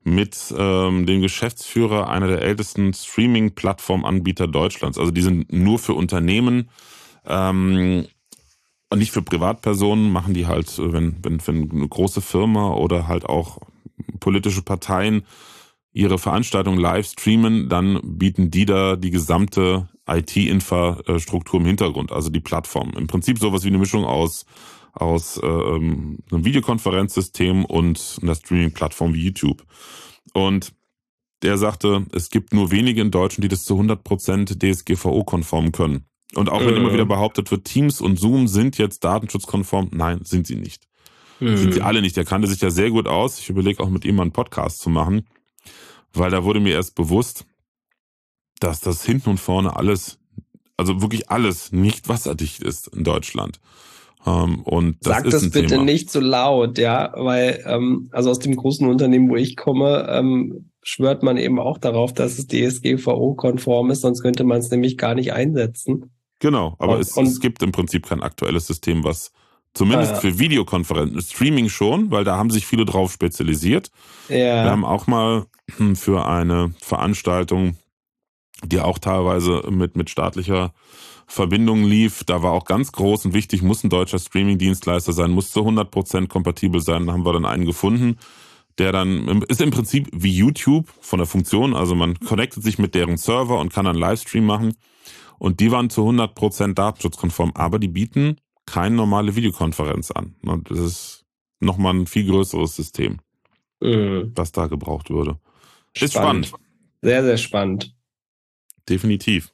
mit ähm, dem Geschäftsführer einer der ältesten Streaming-Plattformanbieter Deutschlands. Also die sind nur für Unternehmen ähm, und nicht für Privatpersonen, machen die halt, wenn, wenn, wenn eine große Firma oder halt auch politische Parteien ihre Veranstaltungen live streamen, dann bieten die da die gesamte I T-Infrastruktur im Hintergrund, also die Plattform. Im Prinzip sowas wie eine Mischung aus aus ähm, einem Videokonferenzsystem und einer Streaming-Plattform wie YouTube. Und der sagte, es gibt nur wenige in Deutschland, die das zu hundert Prozent D S G V O-konform können. Und auch wenn äh. immer wieder behauptet wird, Teams und Zoom sind jetzt datenschutzkonform, nein, sind sie nicht. Äh. Sind sie alle nicht. Der kannte sich ja sehr gut aus. Ich überlege auch mit ihm mal einen Podcast zu machen, weil da wurde mir erst bewusst, dass das hinten und vorne alles, also wirklich alles nicht wasserdicht ist in Deutschland. Um, und das Sag ist das ein bitte Thema. nicht so laut, ja, weil ähm, also aus dem großen Unternehmen, wo ich komme, ähm, schwört man eben auch darauf, dass es D S G V O-konform ist, sonst könnte man es nämlich gar nicht einsetzen. Genau, aber und, es, und, es gibt im Prinzip kein aktuelles System, was zumindest ah, für Videokonferenzen, Streaming schon, weil da haben sich viele drauf spezialisiert. Ja. Wir haben auch mal für eine Veranstaltung, die auch teilweise mit, mit staatlicher Verbindung lief, da war auch ganz groß und wichtig, muss ein deutscher Streaming-Dienstleister sein, muss zu hundert Prozent kompatibel sein. Da haben wir dann einen gefunden, der dann, ist im Prinzip wie YouTube von der Funktion, also man connectet sich mit deren Server und kann dann Livestream machen und die waren zu hundert Prozent datenschutzkonform, aber die bieten keine normale Videokonferenz an. Das ist nochmal ein viel größeres System, mhm. was da gebraucht würde. Ist spannend. spannend. Sehr, sehr spannend. Definitiv.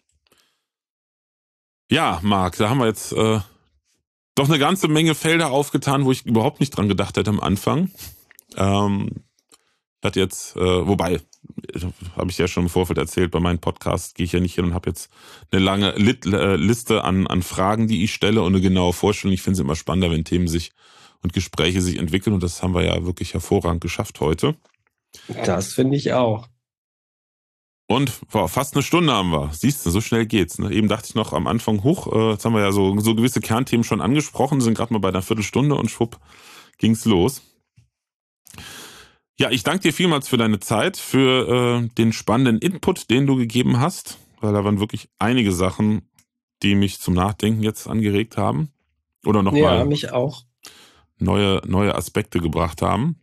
Ja, Marc, da haben wir jetzt äh, doch eine ganze Menge Felder aufgetan, wo ich überhaupt nicht dran gedacht hätte am Anfang. Ähm, hat jetzt, äh, wobei, habe ich ja schon im Vorfeld erzählt, bei meinem Podcast gehe ich ja nicht hin und habe jetzt eine lange Lit, äh, Liste an, an Fragen, die ich stelle und eine genaue Vorstellung. Ich finde es immer spannender, wenn Themen sich und Gespräche sich entwickeln und das haben wir ja wirklich hervorragend geschafft heute. Das finde ich auch. Und wow, fast eine Stunde haben wir. Siehst du, so schnell geht's. Ne? Eben dachte ich noch am Anfang, hoch, äh, jetzt haben wir ja so, so gewisse Kernthemen schon angesprochen, sind gerade mal bei einer Viertelstunde und schwupp ging's los. Ja, ich danke dir vielmals für deine Zeit, für äh, den spannenden Input, den du gegeben hast, weil da waren wirklich einige Sachen, die mich zum Nachdenken jetzt angeregt haben. Oder nochmal ja, mich auch. Neue, neue Aspekte gebracht haben.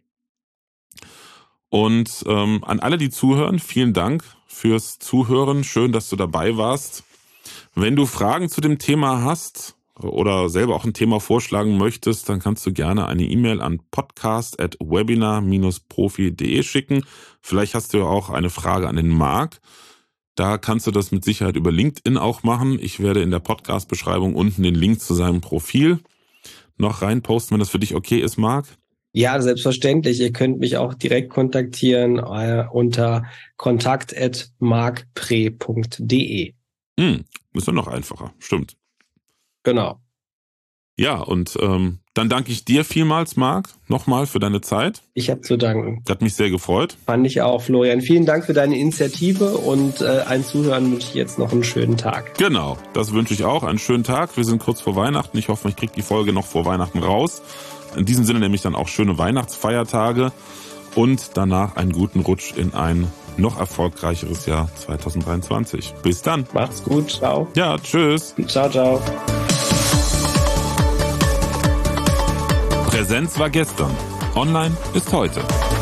Und ähm, an alle, die zuhören, vielen Dank fürs Zuhören. Schön, dass du dabei warst. Wenn du Fragen zu dem Thema hast oder selber auch ein Thema vorschlagen möchtest, dann kannst du gerne eine E-Mail an podcast at webinar dash profi punkt de schicken. Vielleicht hast du ja auch eine Frage an den Marc. Da kannst du das mit Sicherheit über LinkedIn auch machen. Ich werde in der Podcast-Beschreibung unten den Link zu seinem Profil noch reinposten, wenn das für dich okay ist, Marc. Ja, selbstverständlich. Ihr könnt mich auch direkt kontaktieren äh, unter kontakt at markpre punkt de. Hm, ist doch noch einfacher, stimmt. Genau. Ja, und ähm, dann danke ich dir vielmals, Marc, nochmal für deine Zeit. Ich habe zu danken. Hat mich sehr gefreut. Fand ich auch, Florian. Vielen Dank für deine Initiative und äh, allen Zuhörern wünsche ich jetzt noch einen schönen Tag. Genau, das wünsche ich auch. Einen schönen Tag. Wir sind kurz vor Weihnachten. Ich hoffe, ich kriege die Folge noch vor Weihnachten raus. In diesem Sinne nämlich dann auch schöne Weihnachtsfeiertage und danach einen guten Rutsch in ein noch erfolgreicheres Jahr zwanzig dreiundzwanzig. Bis dann. Macht's gut. Ciao. Ja, tschüss. Ciao, ciao. Präsenz war gestern. Online ist heute.